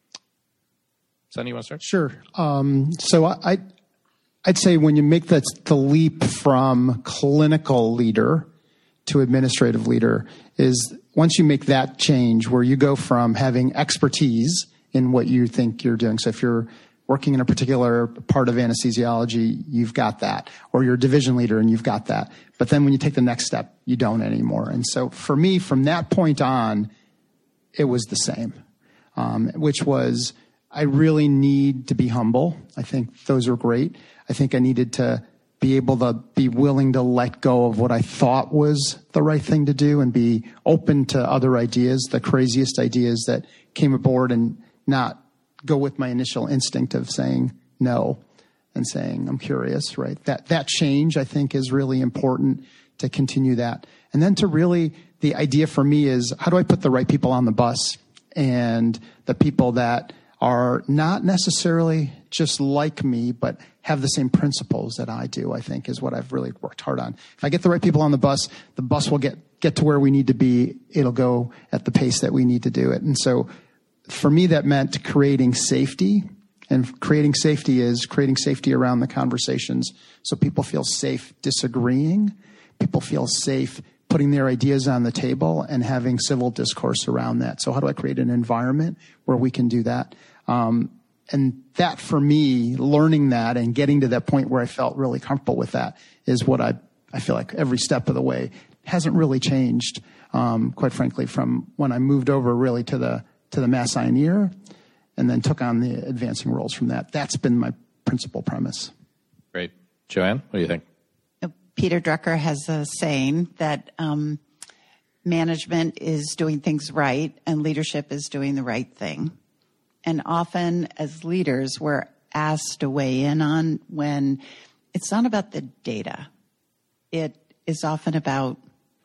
Sonny, you want to start? Sure. Um, so I, I, I'd say when you make the, the leap from clinical leader to administrative leader, is once you make that change where you go from having expertise in what you think you're doing. So if you're working in a particular part of anesthesiology, you've got that. Or you're a division leader and you've got that. But then when you take the next step, you don't anymore. And so for me, from that point on, it was the same, um, which was I really need to be humble. I think those are great. I think I needed to be able to be willing to let go of what I thought was the right thing to do and be open to other ideas, the craziest ideas that came aboard, and not go with my initial instinct of saying no and saying, I'm curious, right? That, that change, I think, is really important to continue that. And then to really, the idea for me is, how do I put the right people on the bus, and the people that are not necessarily just like me, but have the same principles that I do, I think, is what I've really worked hard on. If I get the right people on the bus, the bus will get, get to where we need to be. It'll go at the pace that we need to do it. And so for me, that meant creating safety, and creating safety is creating safety around the conversations. So people feel safe disagreeing. People feel safe putting their ideas on the table and having civil discourse around that. So how do I create an environment where we can do that? Um, and that, for me, learning that and getting to that point where I felt really comfortable with that is what I, I feel like every step of the way hasn't really changed, um, quite frankly, from when I moved over really to the to the Mass Eye and Ear, and then took on the advancing roles from that. That's been my principal premise. Great. Joanne, what do you think? Peter Drucker has a saying that um, management is doing things right and leadership is doing the right thing. And often as leaders, we're asked to weigh in on when it's not about the data. It is often about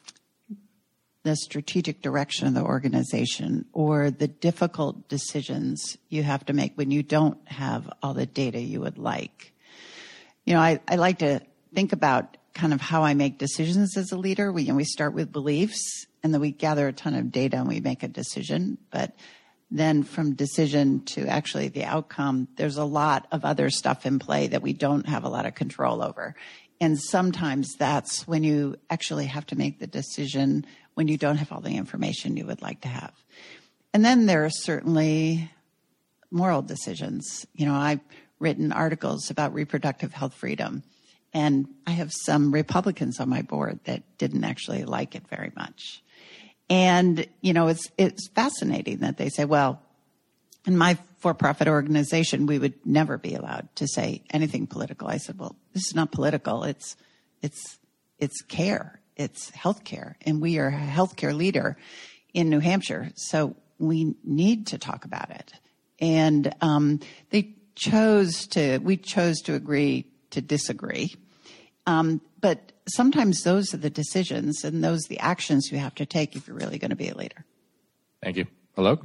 the strategic direction of the organization or the difficult decisions you have to make when you don't have all the data you would like. You know, I, I like to think about kind of how I make decisions as a leader. We, you know, we start with beliefs, and then we gather a ton of data and we make a decision. But then from decision to actually the outcome, there's a lot of other stuff in play that we don't have a lot of control over. And sometimes that's when you actually have to make the decision when you don't have all the information you would like to have. And then there are certainly moral decisions. You know, I've written articles about reproductive health freedom, and I have some Republicans on my board that didn't actually like it very much. And, you know, it's it's fascinating that they say, well, in my for-profit organization, we would never be allowed to say anything political. I said, well, this is not political. It's it's it's care. It's healthcare. And we are a healthcare leader in New Hampshire. So we need to talk about it. And um, they chose to, we chose to agree to disagree. Um, but sometimes those are the decisions and those are the actions you have to take if you're really going to be a leader. Thank you. Alok?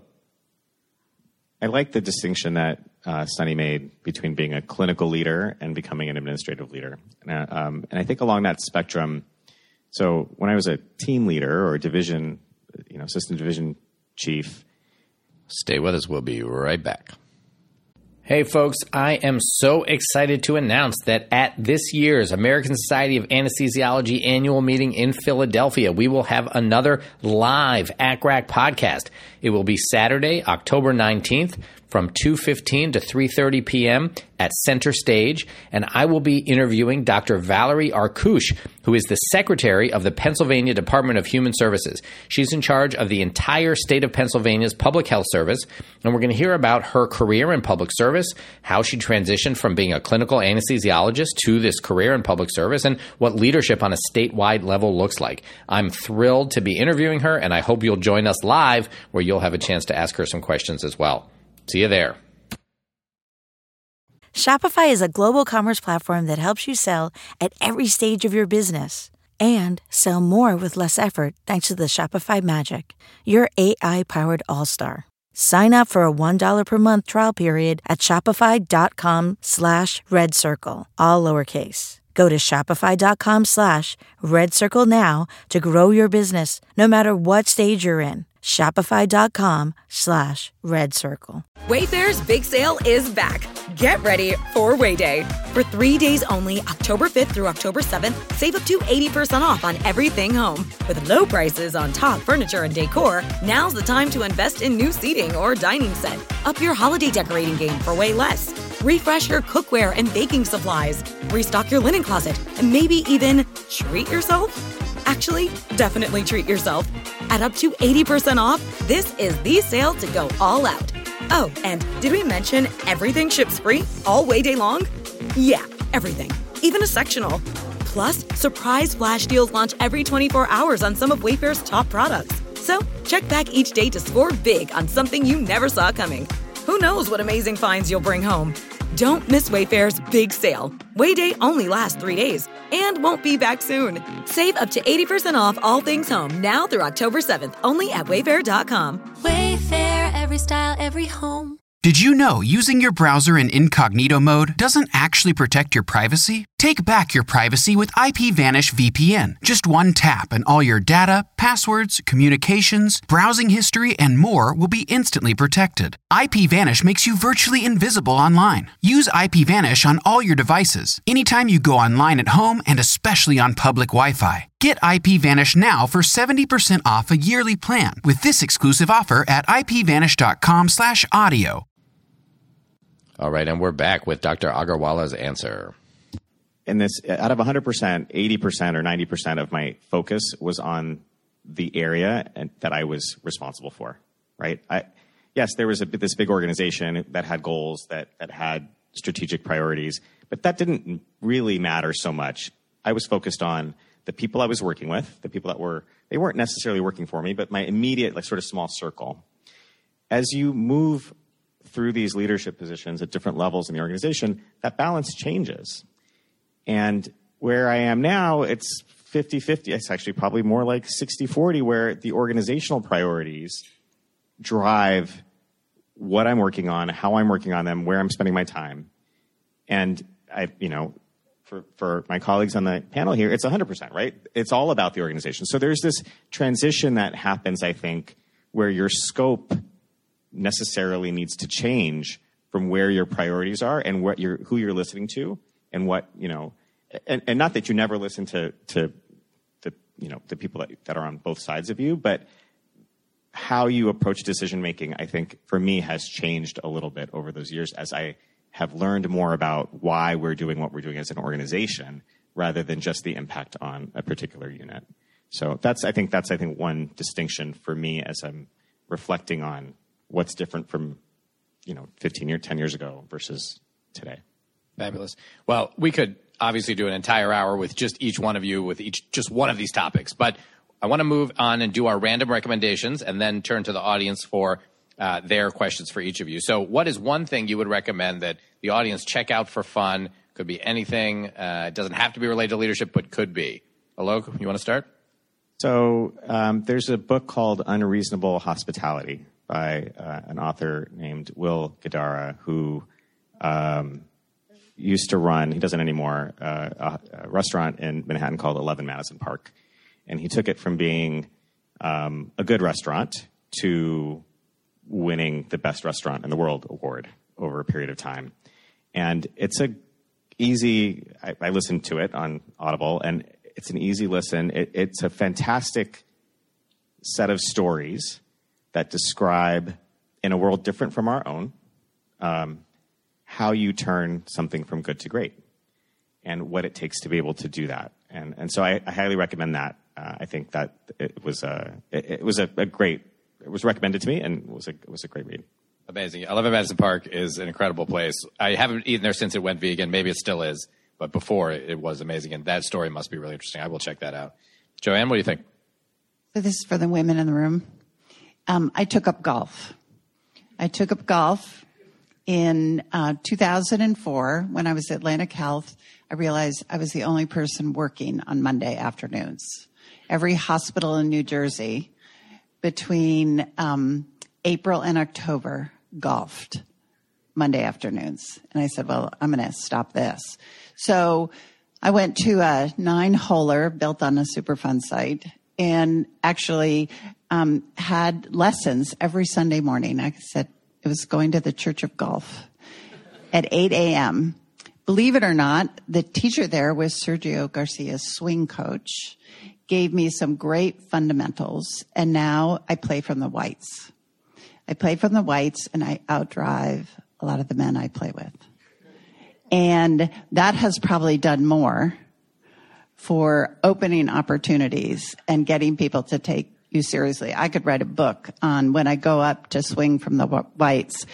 I like the distinction that uh, Sunny made between being a clinical leader and becoming an administrative leader. And, uh, um, and I think along that spectrum, so when I was a team leader or a division, you know, assistant division chief. Stay with us. We'll be right back. Hey folks, I am so excited to announce that at this year's American Society of Anesthesiology annual meeting in Philadelphia, we will have another live A C R A C podcast. It will be Saturday, October nineteenth from two fifteen to three thirty p.m. at Center Stage, and I will be interviewing Doctor Valerie Arkush, who is the Secretary of the Pennsylvania Department of Human Services. She's in charge of the entire state of Pennsylvania's public health service, and we're going to hear about her career in public service, how she transitioned from being a clinical anesthesiologist to this career in public service, and what leadership on a statewide level looks like. I'm thrilled to be interviewing her, and I hope you'll join us live, where you'll have a chance to ask her some questions as well. See you there. Shopify is a global commerce platform that helps you sell at every stage of your business and sell more with less effort thanks to the Shopify Magic, your A I-powered all-star. Sign up for a one dollar per month trial period at shopify.com slash red circle, all lowercase. Go to shopify.com slash red circle now to grow your business no matter what stage you're in. Shopify.com slash red circle. Wayfair's big sale is back. Get ready for Wayday. For three days only, October fifth through October seventh, save up to eighty percent off on everything home. With low prices on top furniture and decor, now's the time to invest in new seating or dining set. Up your holiday decorating game for way less. Refresh your cookware and baking supplies. Restock your linen closet. And maybe even treat yourself. Actually, definitely treat yourself. At up to eighty percent off, this is the sale to go all out. Oh, and did we mention everything ships free all way day long? Yeah, everything. Even a sectional. Plus, surprise flash deals launch every twenty-four hours on some of Wayfair's top products. So, check back each day to score big on something you never saw coming. Who knows what amazing finds you'll bring home? Don't miss Wayfair's big sale. Wayday only lasts three days and won't be back soon. Save up to eighty percent off all things home now through October seventh, only at wayfair dot com. Wayfair, every style, every home. Did you know using your browser in incognito mode doesn't actually protect your privacy? Take back your privacy with IPVanish V P N. Just one tap and all your data, passwords, communications, browsing history, and more will be instantly protected. IPVanish makes you virtually invisible online. Use IPVanish on all your devices, anytime you go online at home and especially on public Wi-Fi. Get IPVanish now for seventy percent off a yearly plan with this exclusive offer at ipvanish.com slash audio. All right, and we're back with Doctor Agarwala's answer. In this, out of one hundred percent, eighty percent or ninety percent of my focus was on the area and, that I was responsible for, right? I, yes, there was a, this big organization that had goals, that, that had strategic priorities, but that didn't really matter so much. I was focused on the people I was working with, the people that were, they weren't necessarily working for me, but my immediate, like, sort of small circle. As you move through these leadership positions at different levels in the organization, that balance changes. And where I am now, it's fifty-fifty. It's actually probably more like sixty forty, where the organizational priorities drive what I'm working on, how I'm working on them, where I'm spending my time. And I, you know, for, for my colleagues on the panel here, it's one hundred percent, right? It's all about the organization. So there's this transition that happens, I think, where your scope necessarily needs to change from where your priorities are and what you're, who you're listening to, and what, you know, and, and not that you never listen to, to the, you know, the people that, that are on both sides of you, but how you approach decision making, I think, for me, has changed a little bit over those years as I have learned more about why we're doing what we're doing as an organization, rather than just the impact on a particular unit. So that's, I think, that's, I think, one distinction for me as I'm reflecting on what's different from, you know, fifteen years, ten years ago versus today. Fabulous. Well, we could obviously do an entire hour with just each one of you with each, just one of these topics, but I want to move on and do our random recommendations and then turn to the audience for uh, their questions for each of you. So what is one thing you would recommend that the audience check out for fun? Could be anything. Uh, it doesn't have to be related to leadership, but could be. Alok, you want to start? So um, there's a book called Unreasonable Hospitality by uh, an author named Will Guidara, who um, used to run, he doesn't anymore, uh, a, a restaurant in Manhattan called eleven Madison Park. And he took it from being um, a good restaurant to winning the best restaurant in the world award over a period of time. And it's a easy, I, I listened to it on Audible, and it's an easy listen. It, it's a fantastic set of stories that describe, in a world different from our own, um, how you turn something from good to great and what it takes to be able to do that. And and so I, I highly recommend that. Uh, I think that it was a it, it was a, a great. It was recommended to me, and it was a it was a great read. Amazing. eleven Madison Park is an incredible place. I haven't eaten there since it went vegan. Maybe it still is, but before it, it was amazing. And that story must be really interesting. I will check that out. Joanne, what do you think? So this is for the women in the room. Um, I took up golf. I took up golf in uh, two thousand four when I was at Atlantic Health. I realized I was the only person working on Monday afternoons. Every hospital in New Jersey between um, April and October golfed Monday afternoons. And I said, well, I'm going to stop this. So I went to a nine-holer built on a Superfund site and actually um, had lessons every Sunday morning. I said it was going to the Church of Golf at eight a.m. Believe it or not, the teacher there was Sergio Garcia's swing coach, gave me some great fundamentals, and now I play from the whites. I play from the whites, and I outdrive a lot of the men I play with. And that has probably done more for opening opportunities and getting people to take you seriously. I could write a book on when I go up to swing from the whites.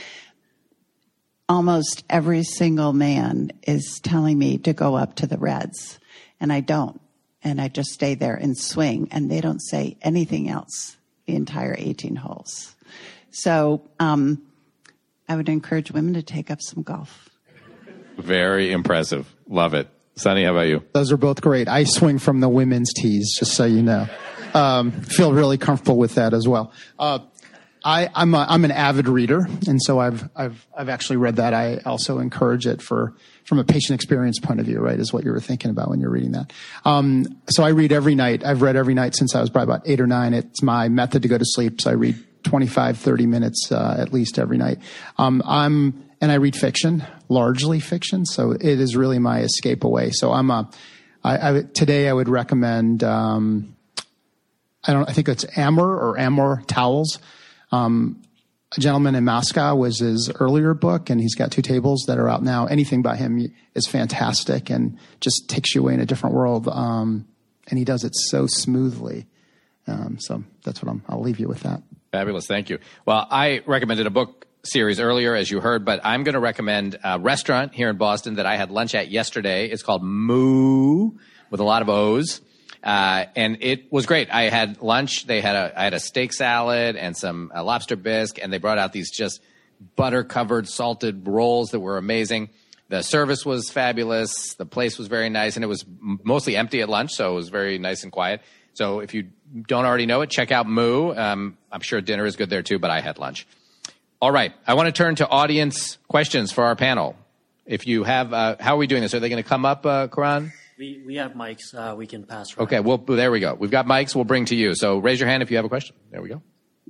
Almost every single man is telling me to go up to the reds, and I don't. And I just stay there and swing, and they don't say anything else the entire eighteen holes. So um, I would encourage women to take up some golf. Very impressive. Love it. Sonny, how about you? Those are both great. I swing from the women's tees, just so you know. Um, feel really comfortable with that as well. Uh, I, I'm a, I'm an avid reader, and so I've I've I've actually read that. I also encourage it for from a patient experience point of view, right? Is what you were thinking about when you're reading that. Um, so I read every night. I've read every night since I was probably about eight or nine. It's my method to go to sleep. So I read twenty-five, thirty minutes uh, at least every night. Um, I'm and I read fiction, largely fiction. So it is really my escape away. So I'm a I, I today I would recommend. Um, I don't. I think it's Amor or Amor Towels. Um, A Gentleman in Moscow was his earlier book, and he's got two tables that are out now. Anything by him is fantastic and just takes you away in a different world. Um, and he does it so smoothly. Um, so that's what I'm, I'll leave you with that. Fabulous. Thank you. Well, I recommended a book series earlier, as you heard, but I'm going to recommend a restaurant here in Boston that I had lunch at yesterday. It's called Moo, with a lot of O's. Uh, and it was great. I had lunch. They had a, I had a steak salad and some uh, lobster bisque, and they brought out these just butter-covered salted rolls that were amazing. The service was fabulous. The place was very nice, and it was mostly empty at lunch, so it was very nice and quiet. So if you don't already know it, check out Moo. Um, I'm sure dinner is good there too, but I had lunch. All right. I want to turn to audience questions for our panel. If you have, uh, how are we doing this? Are they going to come up, uh, Karan? We we have mics uh, we can pass around. Okay. Well, there we go. We've got mics we'll bring to you. So raise your hand if you have a question. There we go.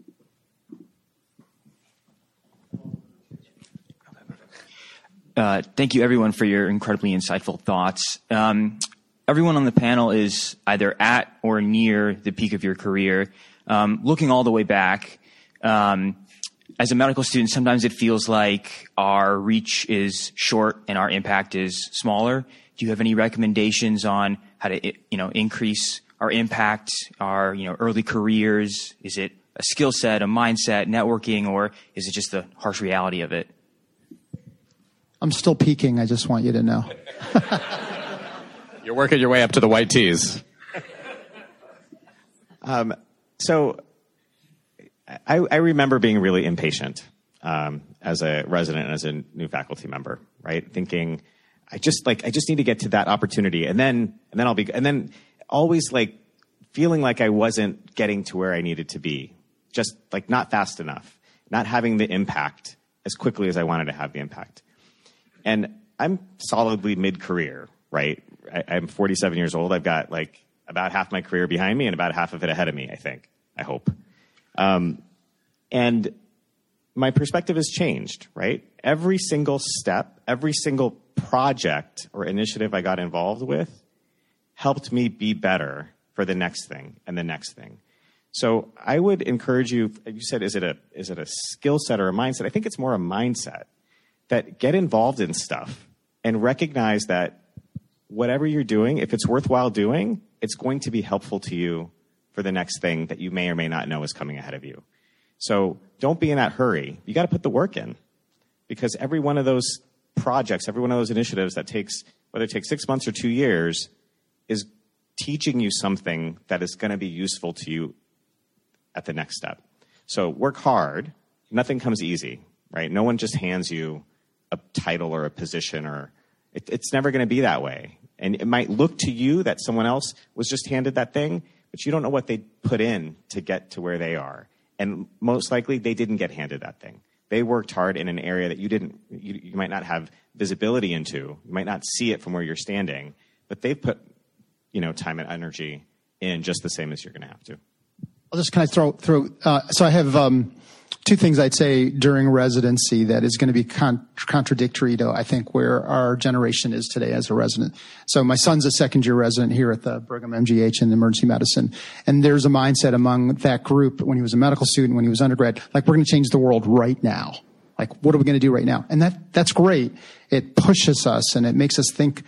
Uh, thank you, everyone, for your incredibly insightful thoughts. Um, everyone on the panel is either at or near the peak of your career. Um, looking all the way back, um, as a medical student, sometimes it feels like our reach is short and our impact is smaller. Do you have any recommendations on how to, you know, increase our impact, our, you know, early careers? Is it a skill set, a mindset, networking, or is it just the harsh reality of it? I'm still peaking. I just want you to know. You're working your way up to the white tees. Um, so I, I remember being really impatient um, as a resident and as a new faculty member, right? Thinking, I just like I just need to get to that opportunity, and then and then I'll be, and then always like feeling like I wasn't getting to where I needed to be, just like not fast enough, not having the impact as quickly as I wanted to have the impact. And I'm solidly mid-career, right? I, I'm forty-seven years old. I've got like about half my career behind me and about half of it ahead of me, I think, I hope. Um, and my perspective has changed, right? Every single step, every single project or initiative I got involved with helped me be better for the next thing and the next thing. So I would encourage you, you said, is it a, is it a skill set or a mindset? I think it's more a mindset. That get involved in stuff and recognize that whatever you're doing, if it's worthwhile doing, it's going to be helpful to you for the next thing that you may or may not know is coming ahead of you. So don't be in that hurry. You got to put the work in, because every one of those projects, every one of those initiatives that takes, whether it takes six months or two years, is teaching you something that is going to be useful to you at the next step. So work hard. Nothing comes easy, right? No one just hands you a title or a position, or it, it's never going to be that way. And it might look to you that someone else was just handed that thing, but you don't know what they put in to get to where they are. And most likely they didn't get handed that thing. They worked hard in an area that you didn't, you, you might not have visibility into. You might not see it from where you're standing, but they've put, you know, time and energy in just the same as you're going to have to. I'll just kind of throw through. Uh, so I have um, two things I'd say during residency that is going to be con- contradictory to, I think, where our generation is today as a resident. So my son's a second year resident here at the Brigham M G H in emergency medicine. And there's a mindset among that group when he was a medical student, when he was undergrad, like, we're going to change the world right now. Like, what are we going to do right now? And that that's great. It pushes us and it makes us think,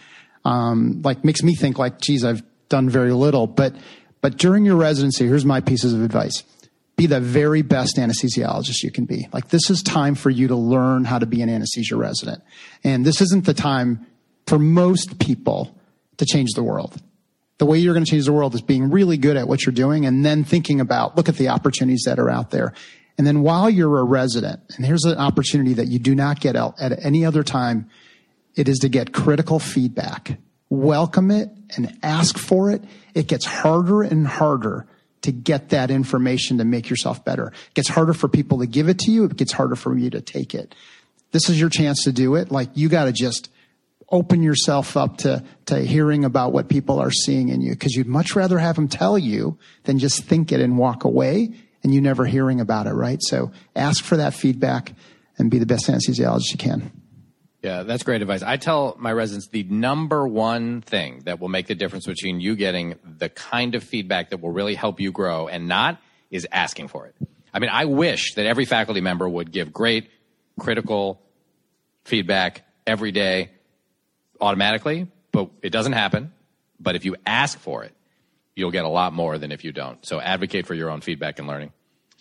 um, like, makes me think like, geez, I've done very little. But But during your residency, here's my pieces of advice. Be the very best anesthesiologist you can be. Like, this is time for you to learn how to be an anesthesia resident. And this isn't the time for most people to change the world. The way you're going to change the world is being really good at what you're doing and then thinking about, look at the opportunities that are out there. And then while you're a resident, and here's an opportunity that you do not get at any other time, it is to get critical feedback. Welcome it and ask for it. It gets harder and harder to get that information to make yourself better. It gets harder for people to give it to you. It gets harder for you to take it. This is your chance to do it. Like, you got to just open yourself up to, to hearing about what people are seeing in you, because you'd much rather have them tell you than just think it and walk away and you never hearing about it, right? So ask for that feedback and be the best anesthesiologist you can. Yeah, that's great advice. I tell my residents the number one thing that will make the difference between you getting the kind of feedback that will really help you grow and not is asking for it. I mean, I wish that every faculty member would give great critical feedback every day automatically, but it doesn't happen. But if you ask for it, you'll get a lot more than if you don't. So advocate for your own feedback and learning.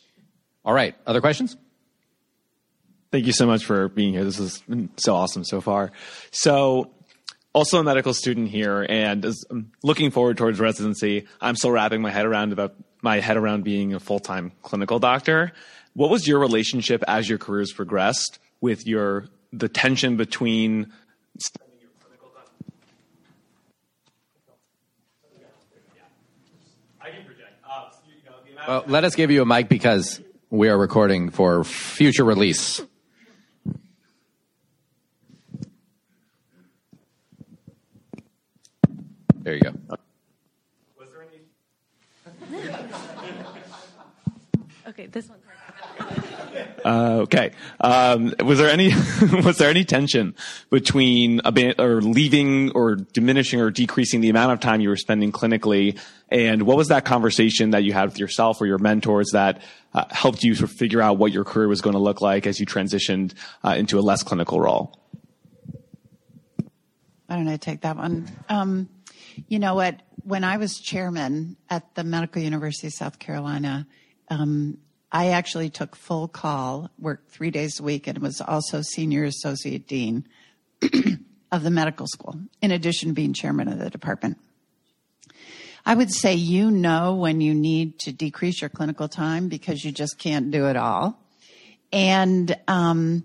All right, other questions? Thank you so much for being here. This has been so awesome so far. So also a medical student here, and is looking forward towards residency. I'm still wrapping my head around about my head around being a full-time clinical doctor. What was your relationship as your careers progressed with your the tension between spending your clinical time? I can project. Uh, you know, the amount Well, let us give you a mic because we are recording for future release. There you go. Was there any? Okay, this one's Uh, okay. Um, was there any was there any tension between aban- or leaving or diminishing or decreasing the amount of time you were spending clinically, and what was that conversation that you had with yourself or your mentors that uh, helped you sort of figure out what your career was going to look like as you transitioned uh, into a less clinical role? Why don't I take that one? Um, you know what? When I was chairman at the Medical University of South Carolina, um, I actually took full call, worked three days a week, and was also senior associate dean of the medical school, in addition to being chairman of the department. I would say you know when you need to decrease your clinical time because you just can't do it all. And um,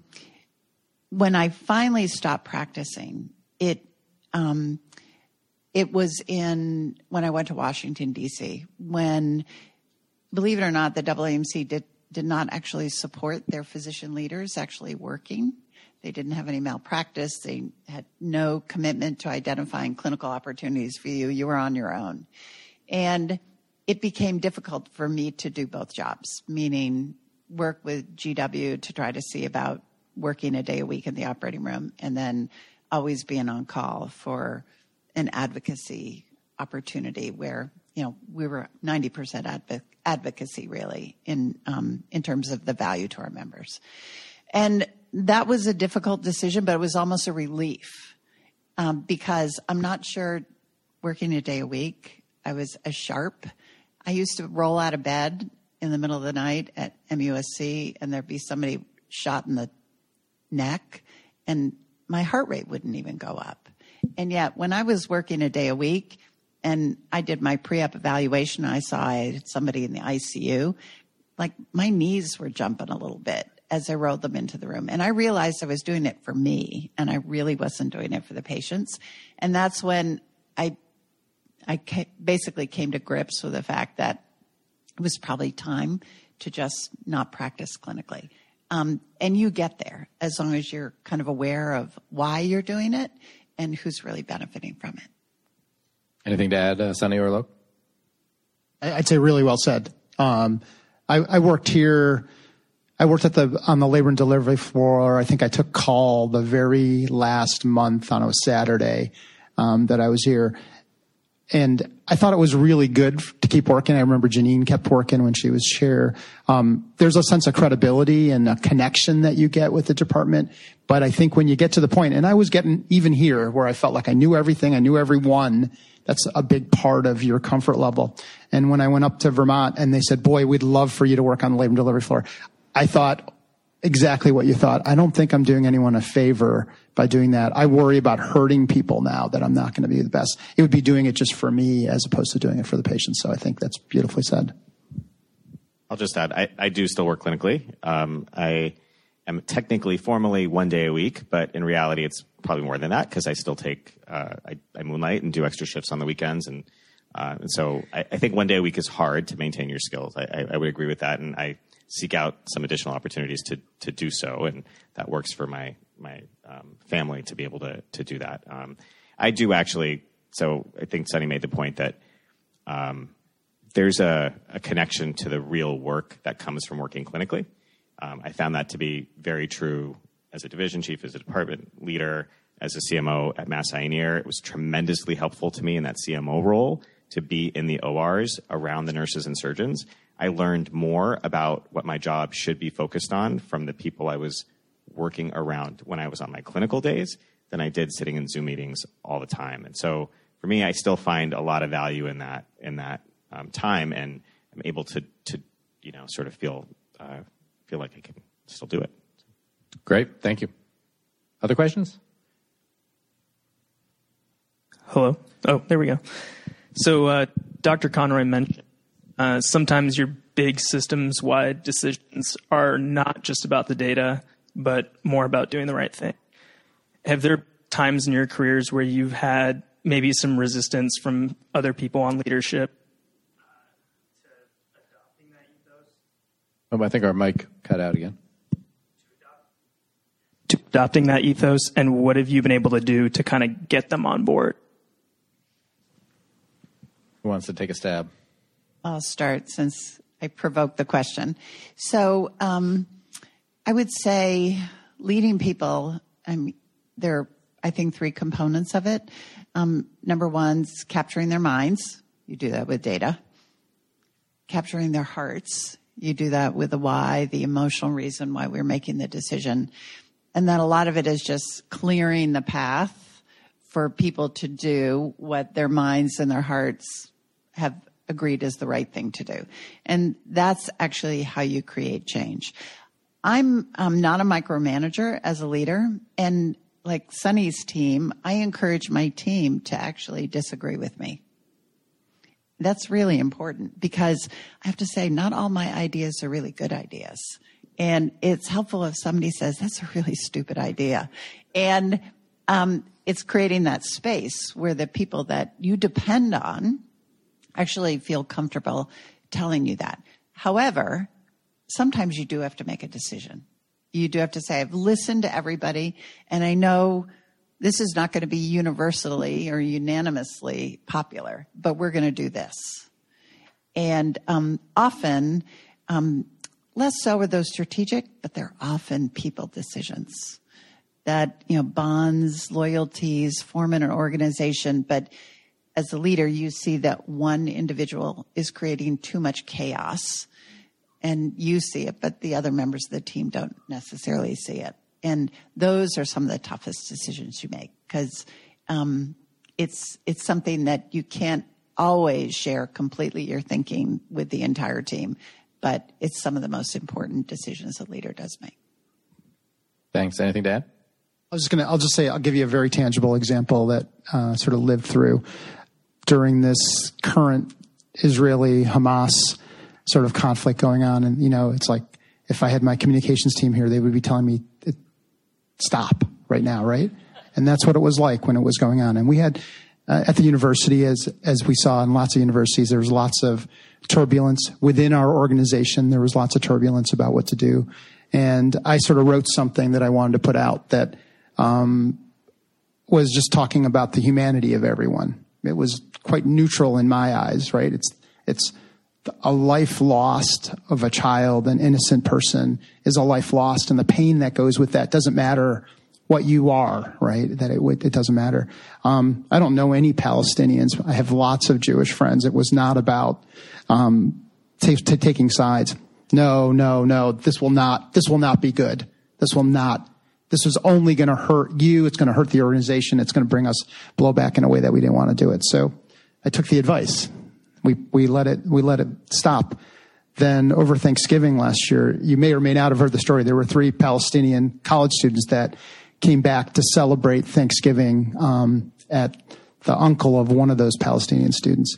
when I finally stopped practicing, it um, it was in when I went to Washington, D C, when, believe it or not, the A A M C did, did not actually support their physician leaders actually working. They didn't have any malpractice. They had no commitment to identifying clinical opportunities for you. You were on your own. And it became difficult for me to do both jobs, meaning work with G W to try to see about working a day a week in the operating room, and then always being on call for an advocacy opportunity where, you know, we were ninety percent adv- advocacy really in, um, in terms of the value to our members. And that was a difficult decision, but it was almost a relief, um, because I'm not sure working a day a week, I was as sharp. I used to roll out of bed in the middle of the night at M U S C and there'd be somebody shot in the neck and my heart rate wouldn't even go up. And yet when I was working a day a week and I did my pre-op evaluation, I saw I had somebody in the I C U, like my knees were jumping a little bit as I rolled them into the room. And I realized I was doing it for me and I really wasn't doing it for the patients. And that's when I, I ca- basically came to grips with the fact that it was probably time to just not practice clinically. Um, and you get there as long as you're kind of aware of why you're doing it and who's really benefiting from it. Anything to add, uh, Sunny or Alok? I'd say really well said. Um, I, I worked here. I worked at the on the labor and delivery floor. I think I took call the very last month on a Saturday um, that I was here. And I thought it was really good to keep working. I remember Janine kept working when she was chair. Um, there's a sense of credibility and a connection that you get with the department. But I think when you get to the point, and I was getting even here where I felt like I knew everything, I knew everyone. That's a big part of your comfort level. And when I went up to Vermont and they said, boy, we'd love for you to work on the labor and delivery floor, I thought exactly what you thought. I don't think I'm doing anyone a favor by doing that. I worry about hurting people now that I'm not going to be the best. It would be doing it just for me as opposed to doing it for the patient. So I think that's beautifully said. I'll just add, I, I do still work clinically. Um, I am technically, formally one day a week, but in reality, it's probably more than that because I still take, uh, I, I moonlight and do extra shifts on the weekends. And, uh, and so I, I think one day a week is hard to maintain your skills. I, I, I would agree with that. And I seek out some additional opportunities to, to do so. And that works for my, my, um, family to be able to, to do that. Um, I do actually, so I think Sunny made the point that, um, there's a, a connection to the real work that comes from working clinically. Um, I found that to be very true as a division chief, as a department leader, as a C M O at Mass Eye and Ear. It was tremendously helpful to me in that C M O role to be in the O Rs around the nurses and surgeons. I learned more about what my job should be focused on from the people I was working around when I was on my clinical days than I did sitting in Zoom meetings all the time. And so for me, I still find a lot of value in that, in that um, time, and I'm able to, to, you know, sort of feel, uh, feel like I can still do it. Great. Thank you. Other questions? Hello. Oh, there we go. So uh, Doctor Conroy mentioned uh, sometimes your big systems-wide decisions are not just about the data, but more about doing the right thing. Have there been times in your careers where you've had maybe some resistance from other people on leadership uh, to adopting that ethos? Oh, I think our mic cut out again. To adopting that ethos, and what have you been able to do to kind of get them on board? Who wants to take a stab? I'll start since I provoked the question. So um, I would say leading people, I mean, there are, I think, three components of it. Um, number one is capturing their minds. You do that with data. Capturing their hearts. You do that with the why, the emotional reason why we're making the decision. And then a lot of it is just clearing the path for people to do what their minds and their hearts have agreed is the right thing to do. And that's actually how you create change. I'm um, not a micromanager as a leader. And like Sunny's team, I encourage my team to actually disagree with me. That's really important because I have to say, not all my ideas are really good ideas. And it's helpful if somebody says, that's a really stupid idea. And um, it's creating that space where the people that you depend on actually feel comfortable telling you that. However, sometimes you do have to make a decision. You do have to say, I've listened to everybody, and I know this is not going to be universally or unanimously popular, but we're going to do this. And um, often, um, less so are those strategic, but they're often people decisions that, you know, bonds, loyalties, form in an organization. But as a leader, you see that one individual is creating too much chaos, and you see it, but the other members of the team don't necessarily see it. And those are some of the toughest decisions you make because um, it's it's something that you can't always share completely your thinking with the entire team, but it's some of the most important decisions a leader does make. Thanks. Anything to add? I was just gonna. I'll just say I'll give you a very tangible example that uh, sort of lived through during this current Israeli-Hamas sort of conflict going on. And, you know, it's like if I had my communications team here, they would be telling me, stop right now, right? And that's what it was like when it was going on. And we had, uh, at the university, as as we saw in lots of universities, there was lots of turbulence within our organization. There was lots of turbulence about what to do. And I sort of wrote something that I wanted to put out that um, was just talking about the humanity of everyone. It was quite neutral in my eyes, right? It's it's a life lost of a child, an innocent person, is a life lost, and the pain that goes with that doesn't matter what you are, right? That it it doesn't matter. Um, I don't know any Palestinians. I have lots of Jewish friends. It was not about um, t- t- taking sides. No, no, no. This will not. This will not be good. This will not. This is only going to hurt you. It's going to hurt the organization. It's going to bring us blowback in a way that we didn't want to do it. So I took the advice. We we let it we let it stop. Then over Thanksgiving last year, you may or may not have heard the story. There were three Palestinian college students that came back to celebrate Thanksgiving um, at the uncle of one of those Palestinian students,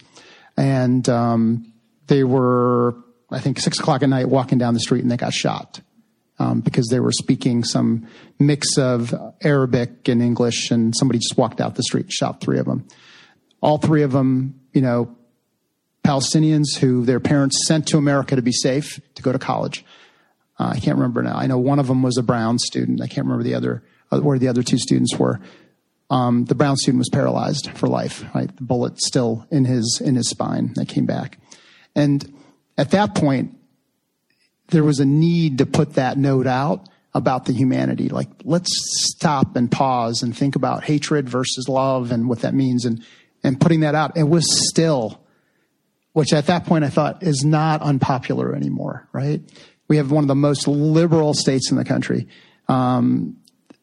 and um, they were, I think, six o'clock at night walking down the street, and they got shot um, because they were speaking some mix of Arabic and English, and somebody just walked out the street and shot three of them. All three of them, you know, Palestinians who their parents sent to America to be safe, to go to college. Uh, I can't remember now. I know one of them was a Brown student. I can't remember the other, uh, where the other two students were. Um, the Brown student was paralyzed for life, right? The bullet still in his, in his spine that came back. And at that point, there was a need to put that note out about the humanity. Like, let's stop and pause and think about hatred versus love and what that means. And, and putting that out, it was still, which at that point I thought is not unpopular anymore, right? We have one of the most liberal states in the country. Um,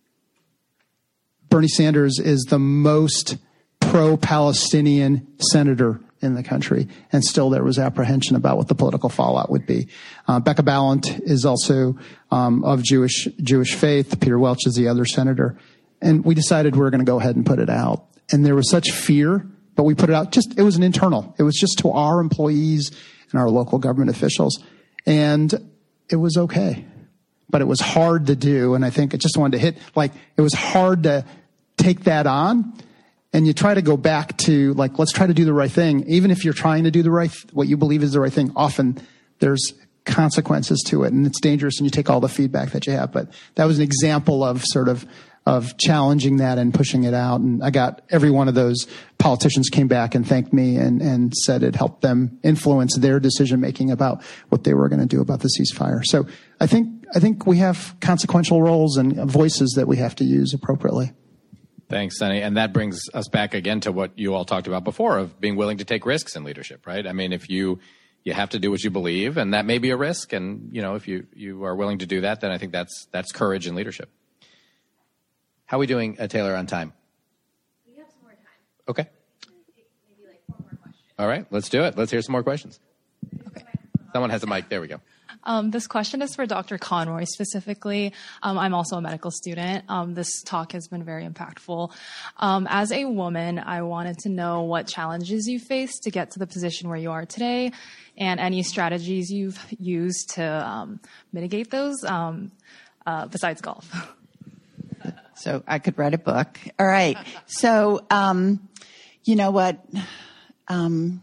Bernie Sanders is the most pro-Palestinian senator in the country, and still there was apprehension about what the political fallout would be. Uh, Becca Balint is also um, of Jewish Jewish faith. Peter Welch is the other senator. And we decided we were going to go ahead and put it out. and there was such fear, but we put it out. Just it was an internal. It was just to our employees and our local government officials, and it was okay. But it was hard to do, and I think I just wanted to hit, like, it was hard to take that on, and you try to go back to, like, let's try to do the right thing. Even if you're trying to do the right, what you believe is the right thing, often there's consequences to it, and it's dangerous, and you take all the feedback that you have. But that was an example of sort of of challenging that and pushing it out. And I got every one of those politicians came back and thanked me and, and said it helped them influence their decision making about what they were going to do about the ceasefire. So I think I think we have consequential roles and voices that we have to use appropriately. Thanks, Sonny. And that brings us back again to what you all talked about before of being willing to take risks in leadership, right? I mean, if you you have to do what you believe, and that may be a risk, and you know, if you you are willing to do that, then I think that's that's courage in leadership. How are we doing, uh, Taylor, on time? We have some more time. Okay. Maybe like four more questions. All right, let's do it. Let's hear some more questions. Okay. Someone has a mic. There we go. Um, this question is for Doctor Conroy specifically. Um, I'm also a medical student. Um, this talk has been very impactful. Um, as a woman, I wanted to know what challenges you faced to get to the position where you are today, and any strategies you've used to um, mitigate those um, uh, besides golf. So I could write a book. All right. So, um, you know what? Um,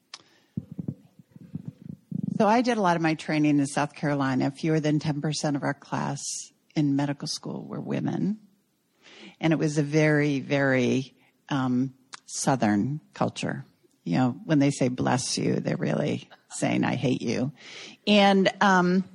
so I did a lot of my training in South Carolina. Fewer than ten percent of our class in medical school were women. And it was a very, very um, Southern culture. You know, when they say bless you, they're really saying I hate you. And um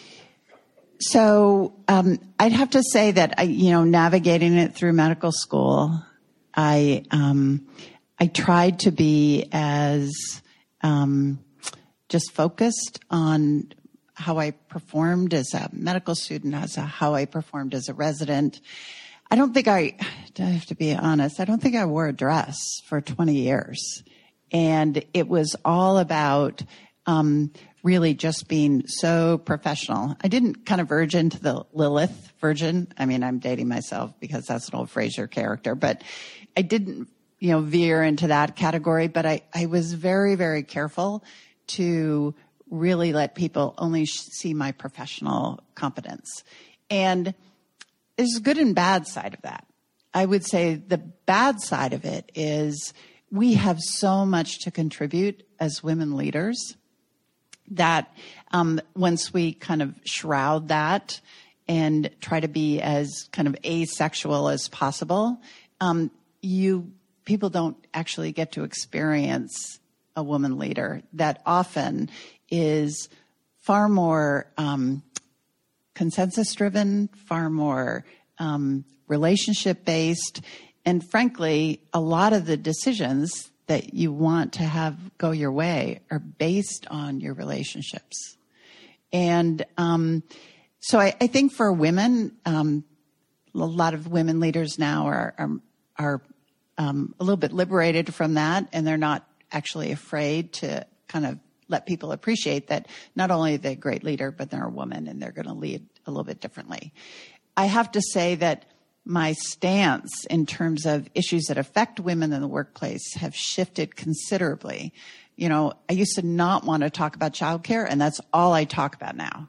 So um, I'd have to say that, I, you know, navigating it through medical school, I um, I tried to be as um, just focused on how I performed as a medical student, as a, how I performed as a resident. I don't think I, I have to be honest, I don't think I wore a dress for twenty years. And it was all about um really just being so professional. I didn't kind of verge into the Lilith virgin. I mean, I'm dating myself because that's an old Frasier character, but I didn't, you know, veer into that category. But I, I was very, very careful to really let people only see my professional competence. And there's a good and bad side of that. I would say the bad side of it is we have so much to contribute as women leaders that um, once we kind of shroud that and try to be as kind of asexual as possible, um, you people don't actually get to experience a woman leader that often is far more um, consensus-driven, far more um, relationship-based, and frankly, a lot of the decisions that you want to have go your way are based on your relationships. And um, so I, I think for women, um, a lot of women leaders now are are, are um, a little bit liberated from that, and they're not actually afraid to kind of let people appreciate that not only are they a great leader, but they're a woman and they're going to lead a little bit differently. I have to say that my stance in terms of issues that affect women in the workplace have shifted considerably. You know, I used to not want to talk about childcare, and that's all I talk about now.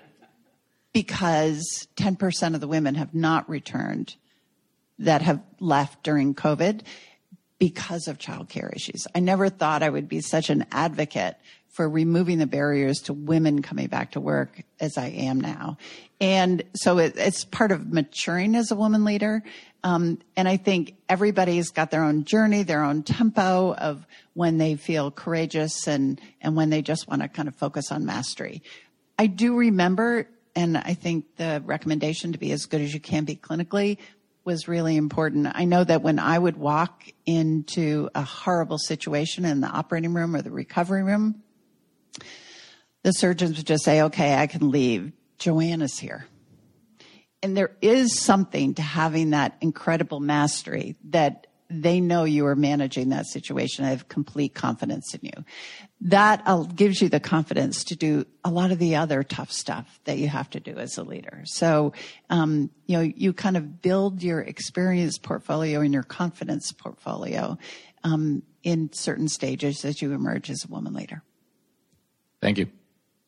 Because ten percent of the women have not returned that have left during COVID because of childcare issues. I never thought I would be such an advocate for removing the barriers to women coming back to work as I am now. And so it, it's part of maturing as a woman leader. Um, and I think everybody's got their own journey, their own tempo of when they feel courageous and, and when they just want to kind of focus on mastery. I do remember, and I think the recommendation to be as good as you can be clinically was really important. I know that when I would walk into a horrible situation in the operating room or the recovery room, the surgeons would just say, okay, I can leave. Joanna's here. And there is something to having that incredible mastery that they know you are managing that situation. I have complete confidence in you. That uh, gives you the confidence to do a lot of the other tough stuff that you have to do as a leader. So, um, you know, you kind of build your experience portfolio and your confidence portfolio um, in certain stages as you emerge as a woman leader. Thank you.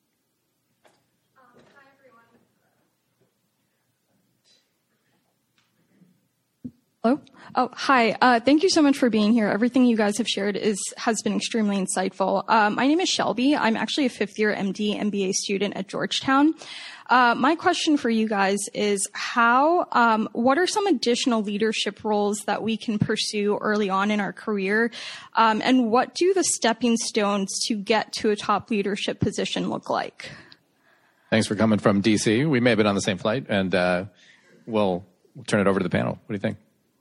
Hello. Oh, hi. Uh, thank you so much for being here. Everything you guys have shared is has been extremely insightful. Uh, my name is Shelby. I'm actually a fifth year M D M B A student at Georgetown. Uh, my question for you guys is how, um, what are some additional leadership roles that we can pursue early on in our career? Um, and what do the stepping stones to get to a top leadership position look like? Thanks for coming from D C. We may have been on the same flight, and uh, we'll, we'll turn it over to the panel. What do you think?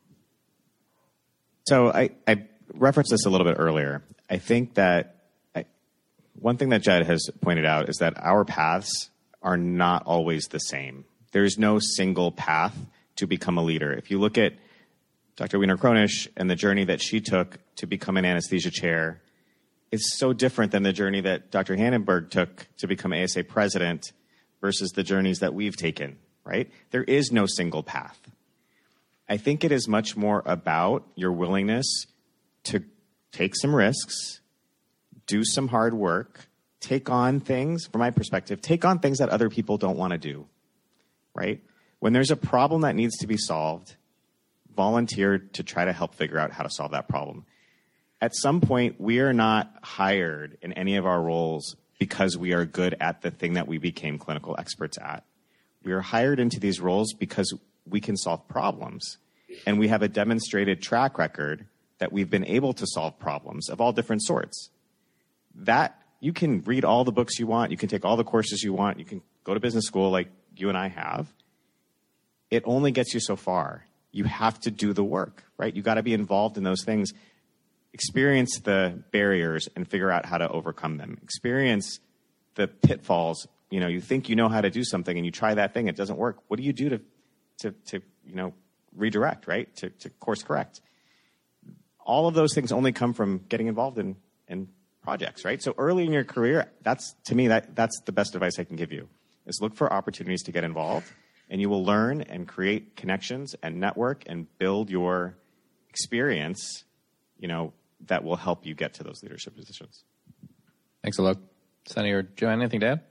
So I, I referenced this a little bit earlier. I think that I, one thing that Jed has pointed out is that our paths are not always the same. There's no single path to become a leader. If you look at Doctor Wiener-Kronisch and the journey that she took to become an anesthesia chair, it's so different than the journey that Doctor Hannenberg took to become A S A president versus the journeys that we've taken, right? There is no single path. I think it is much more about your willingness to take some risks, do some hard work, take on things, from my perspective, take on things that other people don't want to do, right? When there's a problem that needs to be solved, volunteer to try to help figure out how to solve that problem. At some point, we are not hired in any of our roles because we are good at the thing that we became clinical experts at. We are hired into these roles because we can solve problems. And we have a demonstrated track record that we've been able to solve problems of all different sorts. That, you can read all the books you want, you can take all the courses you want, you can go to business school like you and I have. It only gets you so far. You have to do the work, right? You got to be involved in those things. Experience the barriers and figure out how to overcome them. Experience the pitfalls. You know, you think you know how to do something and you try that thing, it doesn't work. What do you do to, to, to you know, redirect, right? To, to course correct. All of those things only come from getting involved in, in projects, right? So early in your career, that's, to me, that, that's the best advice I can give you, is look for opportunities to get involved, and you will learn and create connections and network and build your experience, you know, that will help you get to those leadership positions. Thanks, Alok. Sunny or Joanne, anything to add?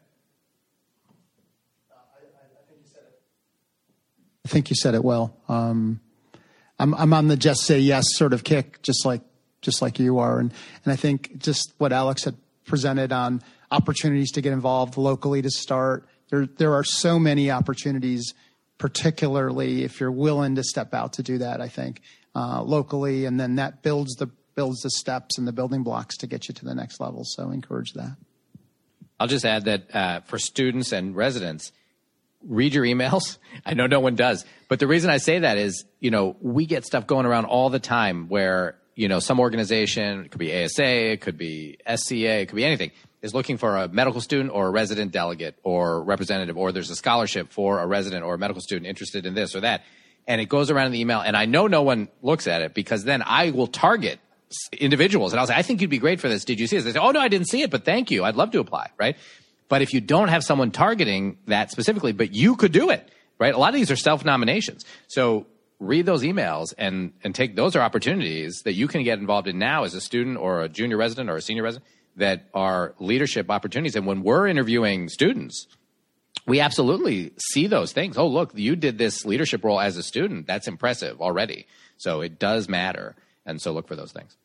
I think you said it well. Um, I'm, I'm on the just say yes sort of kick, just like just like you are, and and I think just what Alex had presented on opportunities to get involved locally to start. There there are so many opportunities, particularly if you're willing to step out to do that. I think uh, locally, and then that builds the builds the steps and the building blocks to get you to the next level. So encourage that. I'll just add that uh, for students and residents, read your emails. I know no one does, but the reason I say that is, you know, we get stuff going around all the time where, you know, some organization, it could be A S A, it could be S C A, it could be anything, is looking for a medical student or a resident delegate or representative, or there's a scholarship for a resident or a medical student interested in this or that. And it goes around in the email, and I know no one looks at it because then I will target individuals and I'll say, I think you'd be great for this. Did you see this? They say, oh, no, I didn't see it, but thank you. I'd love to apply, right? But if you don't have someone targeting that specifically, but you could do it, right? A lot of these are self-nominations. So read those emails and, and take, those are opportunities that you can get involved in now as a student or a junior resident or a senior resident that are leadership opportunities. And when we're interviewing students, we absolutely see those things. Oh, look, you did this leadership role as a student. That's impressive already. So it does matter. And so look for those things.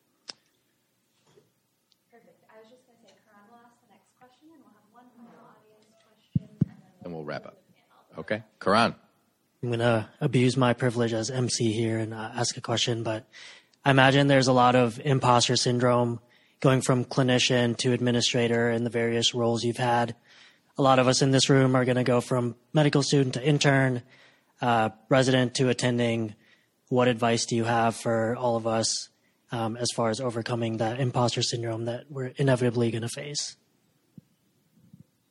And we'll wrap up. Okay. Karan. I'm going to abuse my privilege as M C here and uh, ask a question, but I imagine there's a lot of imposter syndrome going from clinician to administrator and the various roles you've had. A lot of us in this room are going to go from medical student to intern, uh, resident to attending. What advice do you have for all of us um, as far as overcoming that imposter syndrome that we're inevitably going to face?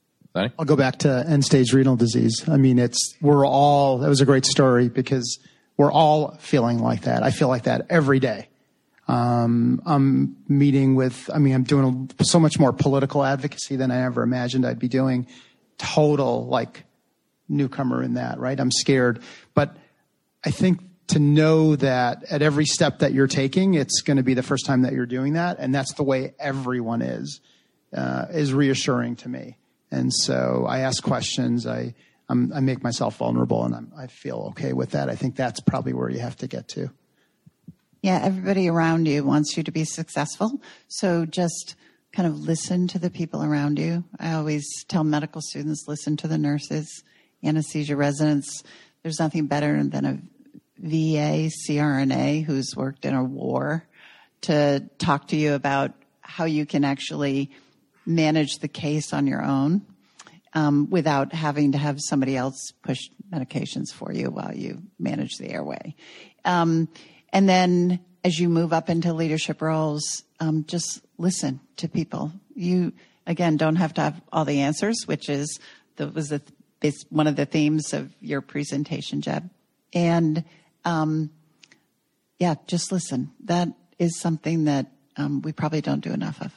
I'll go back to end-stage renal disease. I mean, it's we're all, that was a great story because we're all feeling like that. I feel like that every day. Um, I'm meeting with, I mean, I'm doing a, so much more political advocacy than I ever imagined I'd be doing. Total, like, newcomer in that, right? I'm scared. But I think to know that at every step that you're taking, it's going to be the first time that you're doing that, and that's the way everyone is, uh, is reassuring to me. And so I ask questions, I I'm, I make myself vulnerable, and I'm, I feel okay with that. I think that's probably where you have to get to. Yeah, everybody around you wants you to be successful, so just kind of listen to the people around you. I always tell medical students, listen to the nurses, anesthesia residents. There's nothing better than a V A, C R N A who's worked in a war to talk to you about how you can actually manage the case on your own um, without having to have somebody else push medications for you while you manage the airway. Um, and then as you move up into leadership roles, um, just listen to people. You, again, don't have to have all the answers, which is the, was the, it's one of the themes of your presentation, Jeb. And um, yeah, just listen. That is something that um, we probably don't do enough of.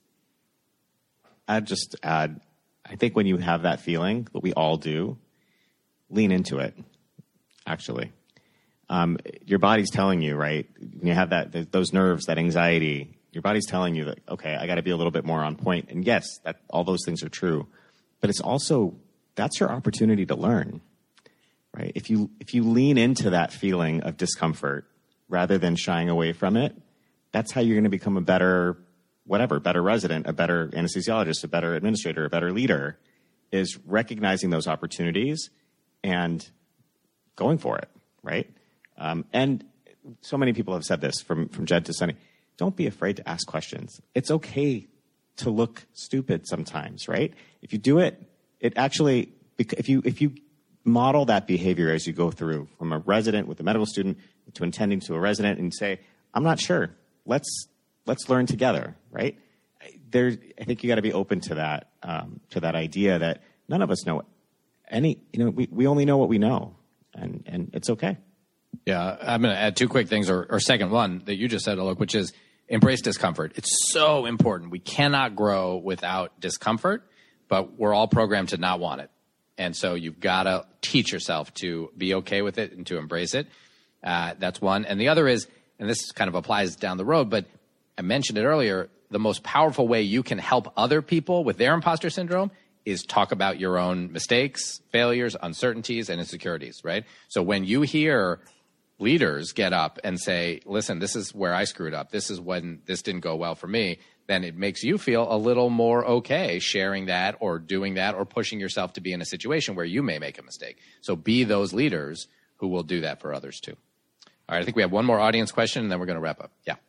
I'd just add, I think when you have that feeling, that we all do, lean into it, actually. Um, your body's telling you, right? When you have that, those nerves, that anxiety, your body's telling you that, okay, I got to be a little bit more on point. And yes, that all those things are true. But it's also, that's your opportunity to learn, right? If you, if you lean into that feeling of discomfort rather than shying away from it, that's how you're going to become a better, whatever, better resident, a better anesthesiologist, a better administrator, a better leader, is recognizing those opportunities and going for it, right? Um, and so many people have said this, from, from Jed to Sunny, don't be afraid to ask questions. It's okay to look stupid sometimes, right? If you do it, it actually, if you, if you model that behavior as you go through from a resident with a medical student to attending to a resident and say, I'm not sure, let's, let's learn together, right? There, I think you got to be open to that, um, to that idea that none of us know any, you know, we, we only know what we know, and, and it's okay. Yeah, I'm going to add two quick things, or, or second one that you just said, Alok, which is embrace discomfort. It's so important. We cannot grow without discomfort, but we're all programmed to not want it. And so you've got to teach yourself to be okay with it and to embrace it. Uh, that's one. And the other is, and this kind of applies down the road, but I mentioned it earlier, the most powerful way you can help other people with their imposter syndrome is talk about your own mistakes, failures, uncertainties, and insecurities, right? So when you hear leaders get up and say, listen, this is where I screwed up, this is when this didn't go well for me, then it makes you feel a little more okay sharing that or doing that or pushing yourself to be in a situation where you may make a mistake. So be those leaders who will do that for others too. All right, I think we have one more audience question, and then we're going to wrap up. Yeah.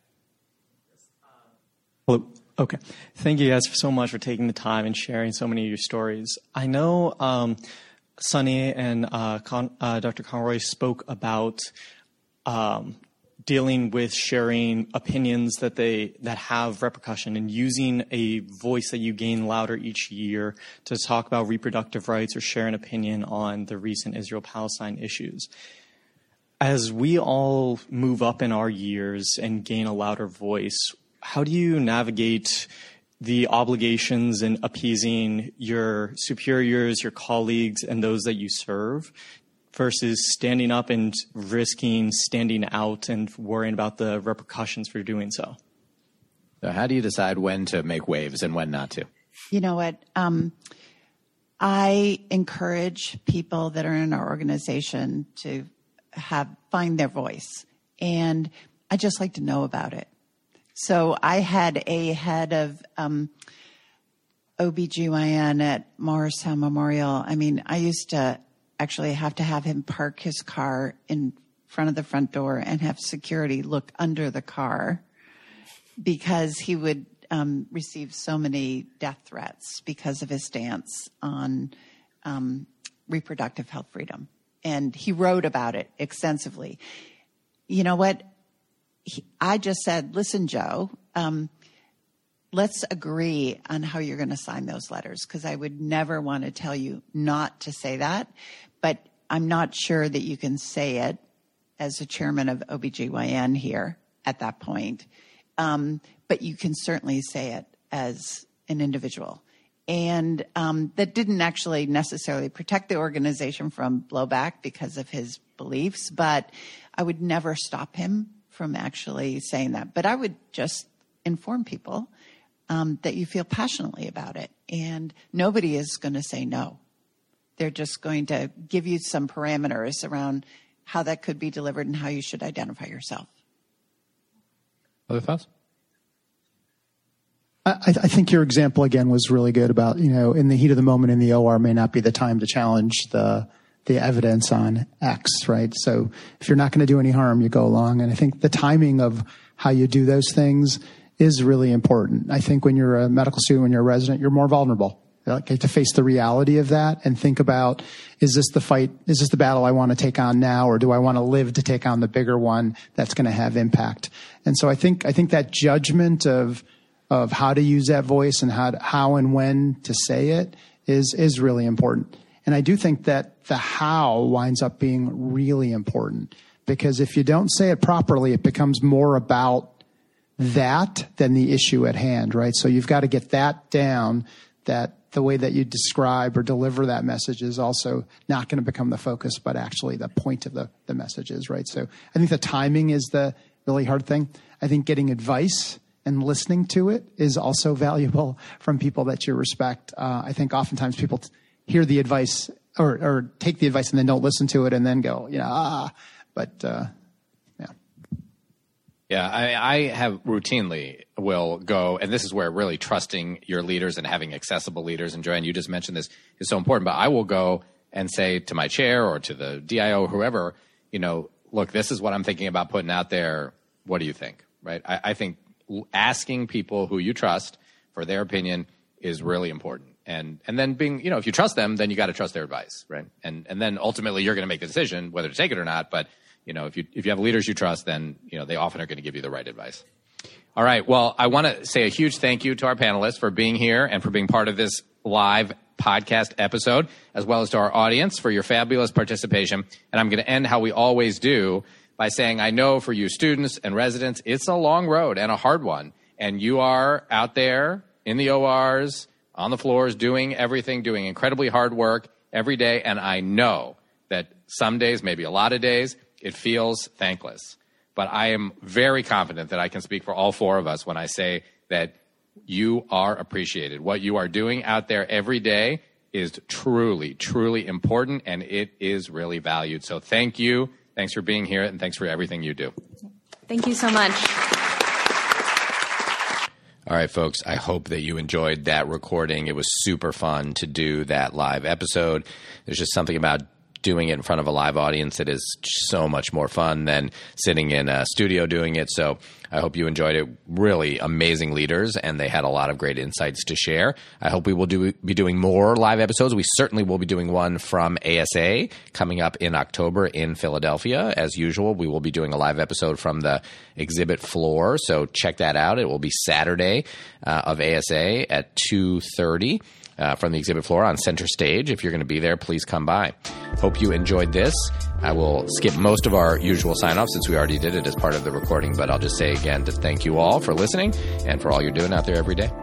Hello. Okay. Thank you guys so much for taking the time and sharing so many of your stories. I know um, Sunny and uh, Con- uh, Doctor Conroy spoke about um, dealing with sharing opinions that they that have repercussion and using a voice that you gain louder each year to talk about reproductive rights or share an opinion on the recent Israel-Palestine issues. As we all move up in our years and gain a louder voice, how do you navigate the obligations in appeasing your superiors, your colleagues, and those that you serve versus standing up and risking standing out and worrying about the repercussions for doing so? So how do you decide when to make waves and when not to? You know what? Um, I encourage people that are in our organization to have find their voice, and I just like to know about it. So I had a head of um, O B G Y N at Morristown Memorial. I mean, I used to actually have to have him park his car in front of the front door and have security look under the car because he would um, receive so many death threats because of his stance on um, reproductive health freedom. And he wrote about it extensively. You know what? He, I just said, listen, Joe, um, let's agree on how you're going to sign those letters, because I would never want to tell you not to say that. But I'm not sure that you can say it as the chairman of O B G Y N here at that point. Um, but you can certainly say it as an individual. And um, that didn't actually necessarily protect the organization from blowback because of his beliefs, but I would never stop him from actually saying that. But I would just inform people um, that you feel passionately about it, and nobody is going to say no. They're just going to give you some parameters around how that could be delivered and how you should identify yourself. Other thoughts? I, I think your example again was really good about, you know, in the heat of the moment in the O R may not be the time to challenge the the evidence on X, right? So if you're not going to do any harm, you go along. And I think the timing of how you do those things is really important. I think when you're a medical student, when you're a resident, you're more vulnerable. You have to face the reality of that and think about, is this the fight, is this the battle I want to take on now, or do I want to live to take on the bigger one that's going to have impact? And so I think, I think that judgment of, of how to use that voice and how, to, how and when to say it is, is really important. And I do think that the how winds up being really important, because if you don't say it properly, it becomes more about that than the issue at hand, right? So you've got to get that down, that the way that you describe or deliver that message is also not going to become the focus, but actually the point of the, the message is, right? So I think the timing is the really hard thing. I think getting advice and listening to it is also valuable from people that you respect. Uh, I think oftentimes people t- hear the advice or, or take the advice and then don't listen to it and then go, you know, ah, but, uh, yeah. Yeah, I, I have routinely will go, and this is where really trusting your leaders and having accessible leaders, and Joanne, you just mentioned this, is so important, but I will go and say to my chair or to the D I O, whoever, you know, look, this is what I'm thinking about putting out there. What do you think, right? I, I think asking people who you trust for their opinion is really important. And and then being, you know, if you trust them, then you got to trust their advice, right? And and then ultimately you're going to make the decision whether to take it or not. But, you know, if you if you have leaders you trust, then, you know, they often are going to give you the right advice. All right. Well, I want to say a huge thank you to our panelists for being here and for being part of this live podcast episode, as well as to our audience for your fabulous participation. And I'm going to end how we always do by saying, I know for you students and residents, it's a long road and a hard one. And you are out there in the O Rs, on the floors, doing everything, doing incredibly hard work every day. And I know that some days, maybe a lot of days, it feels thankless. But I am very confident that I can speak for all four of us when I say that you are appreciated. What you are doing out there every day is truly, truly important, and it is really valued. So thank you. Thanks for being here, and thanks for everything you do. Thank you so much. All right, folks, I hope that you enjoyed that recording. It was super fun to do that live episode. There's just something about doing it in front of a live audience that is so much more fun than sitting in a studio doing it. So I hope you enjoyed it. Really amazing leaders, and they had a lot of great insights to share. I hope we will do, be doing more live episodes. We certainly will be doing one from A S A coming up in October in Philadelphia. As usual, we will be doing a live episode from the exhibit floor. So check that out. It will be Saturday uh, of A S A at two thirty. Uh, from the exhibit floor on center stage. If you're going to be there, please come by. Hope you enjoyed this. I will skip most of our usual sign-off since we already did it as part of the recording, but I'll just say again to thank you all for listening and for all you're doing out there every day.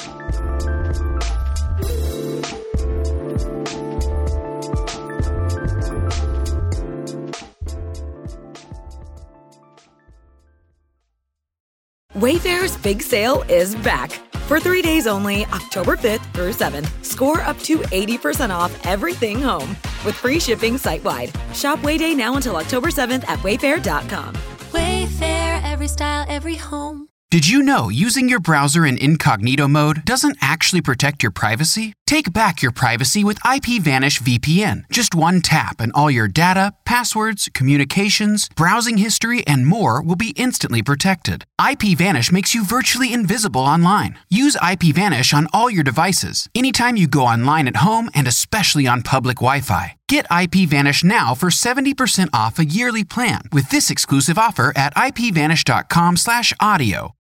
Wayfair's big sale is back. For three days only, October fifth through seventh, score up to eighty percent off everything home with free shipping site-wide. Shop Wayday now until October seventh at wayfair dot com. Wayfair, every style, every home. Did you know using your browser in incognito mode doesn't actually protect your privacy? Take back your privacy with IPVanish V P N. Just one tap and all your data, passwords, communications, browsing history, and more will be instantly protected. IPVanish makes you virtually invisible online. Use IPVanish on all your devices, anytime you go online at home and especially on public Wi-Fi. Get IPVanish now for seventy percent off a yearly plan with this exclusive offer at ipvanish dot com slash audio.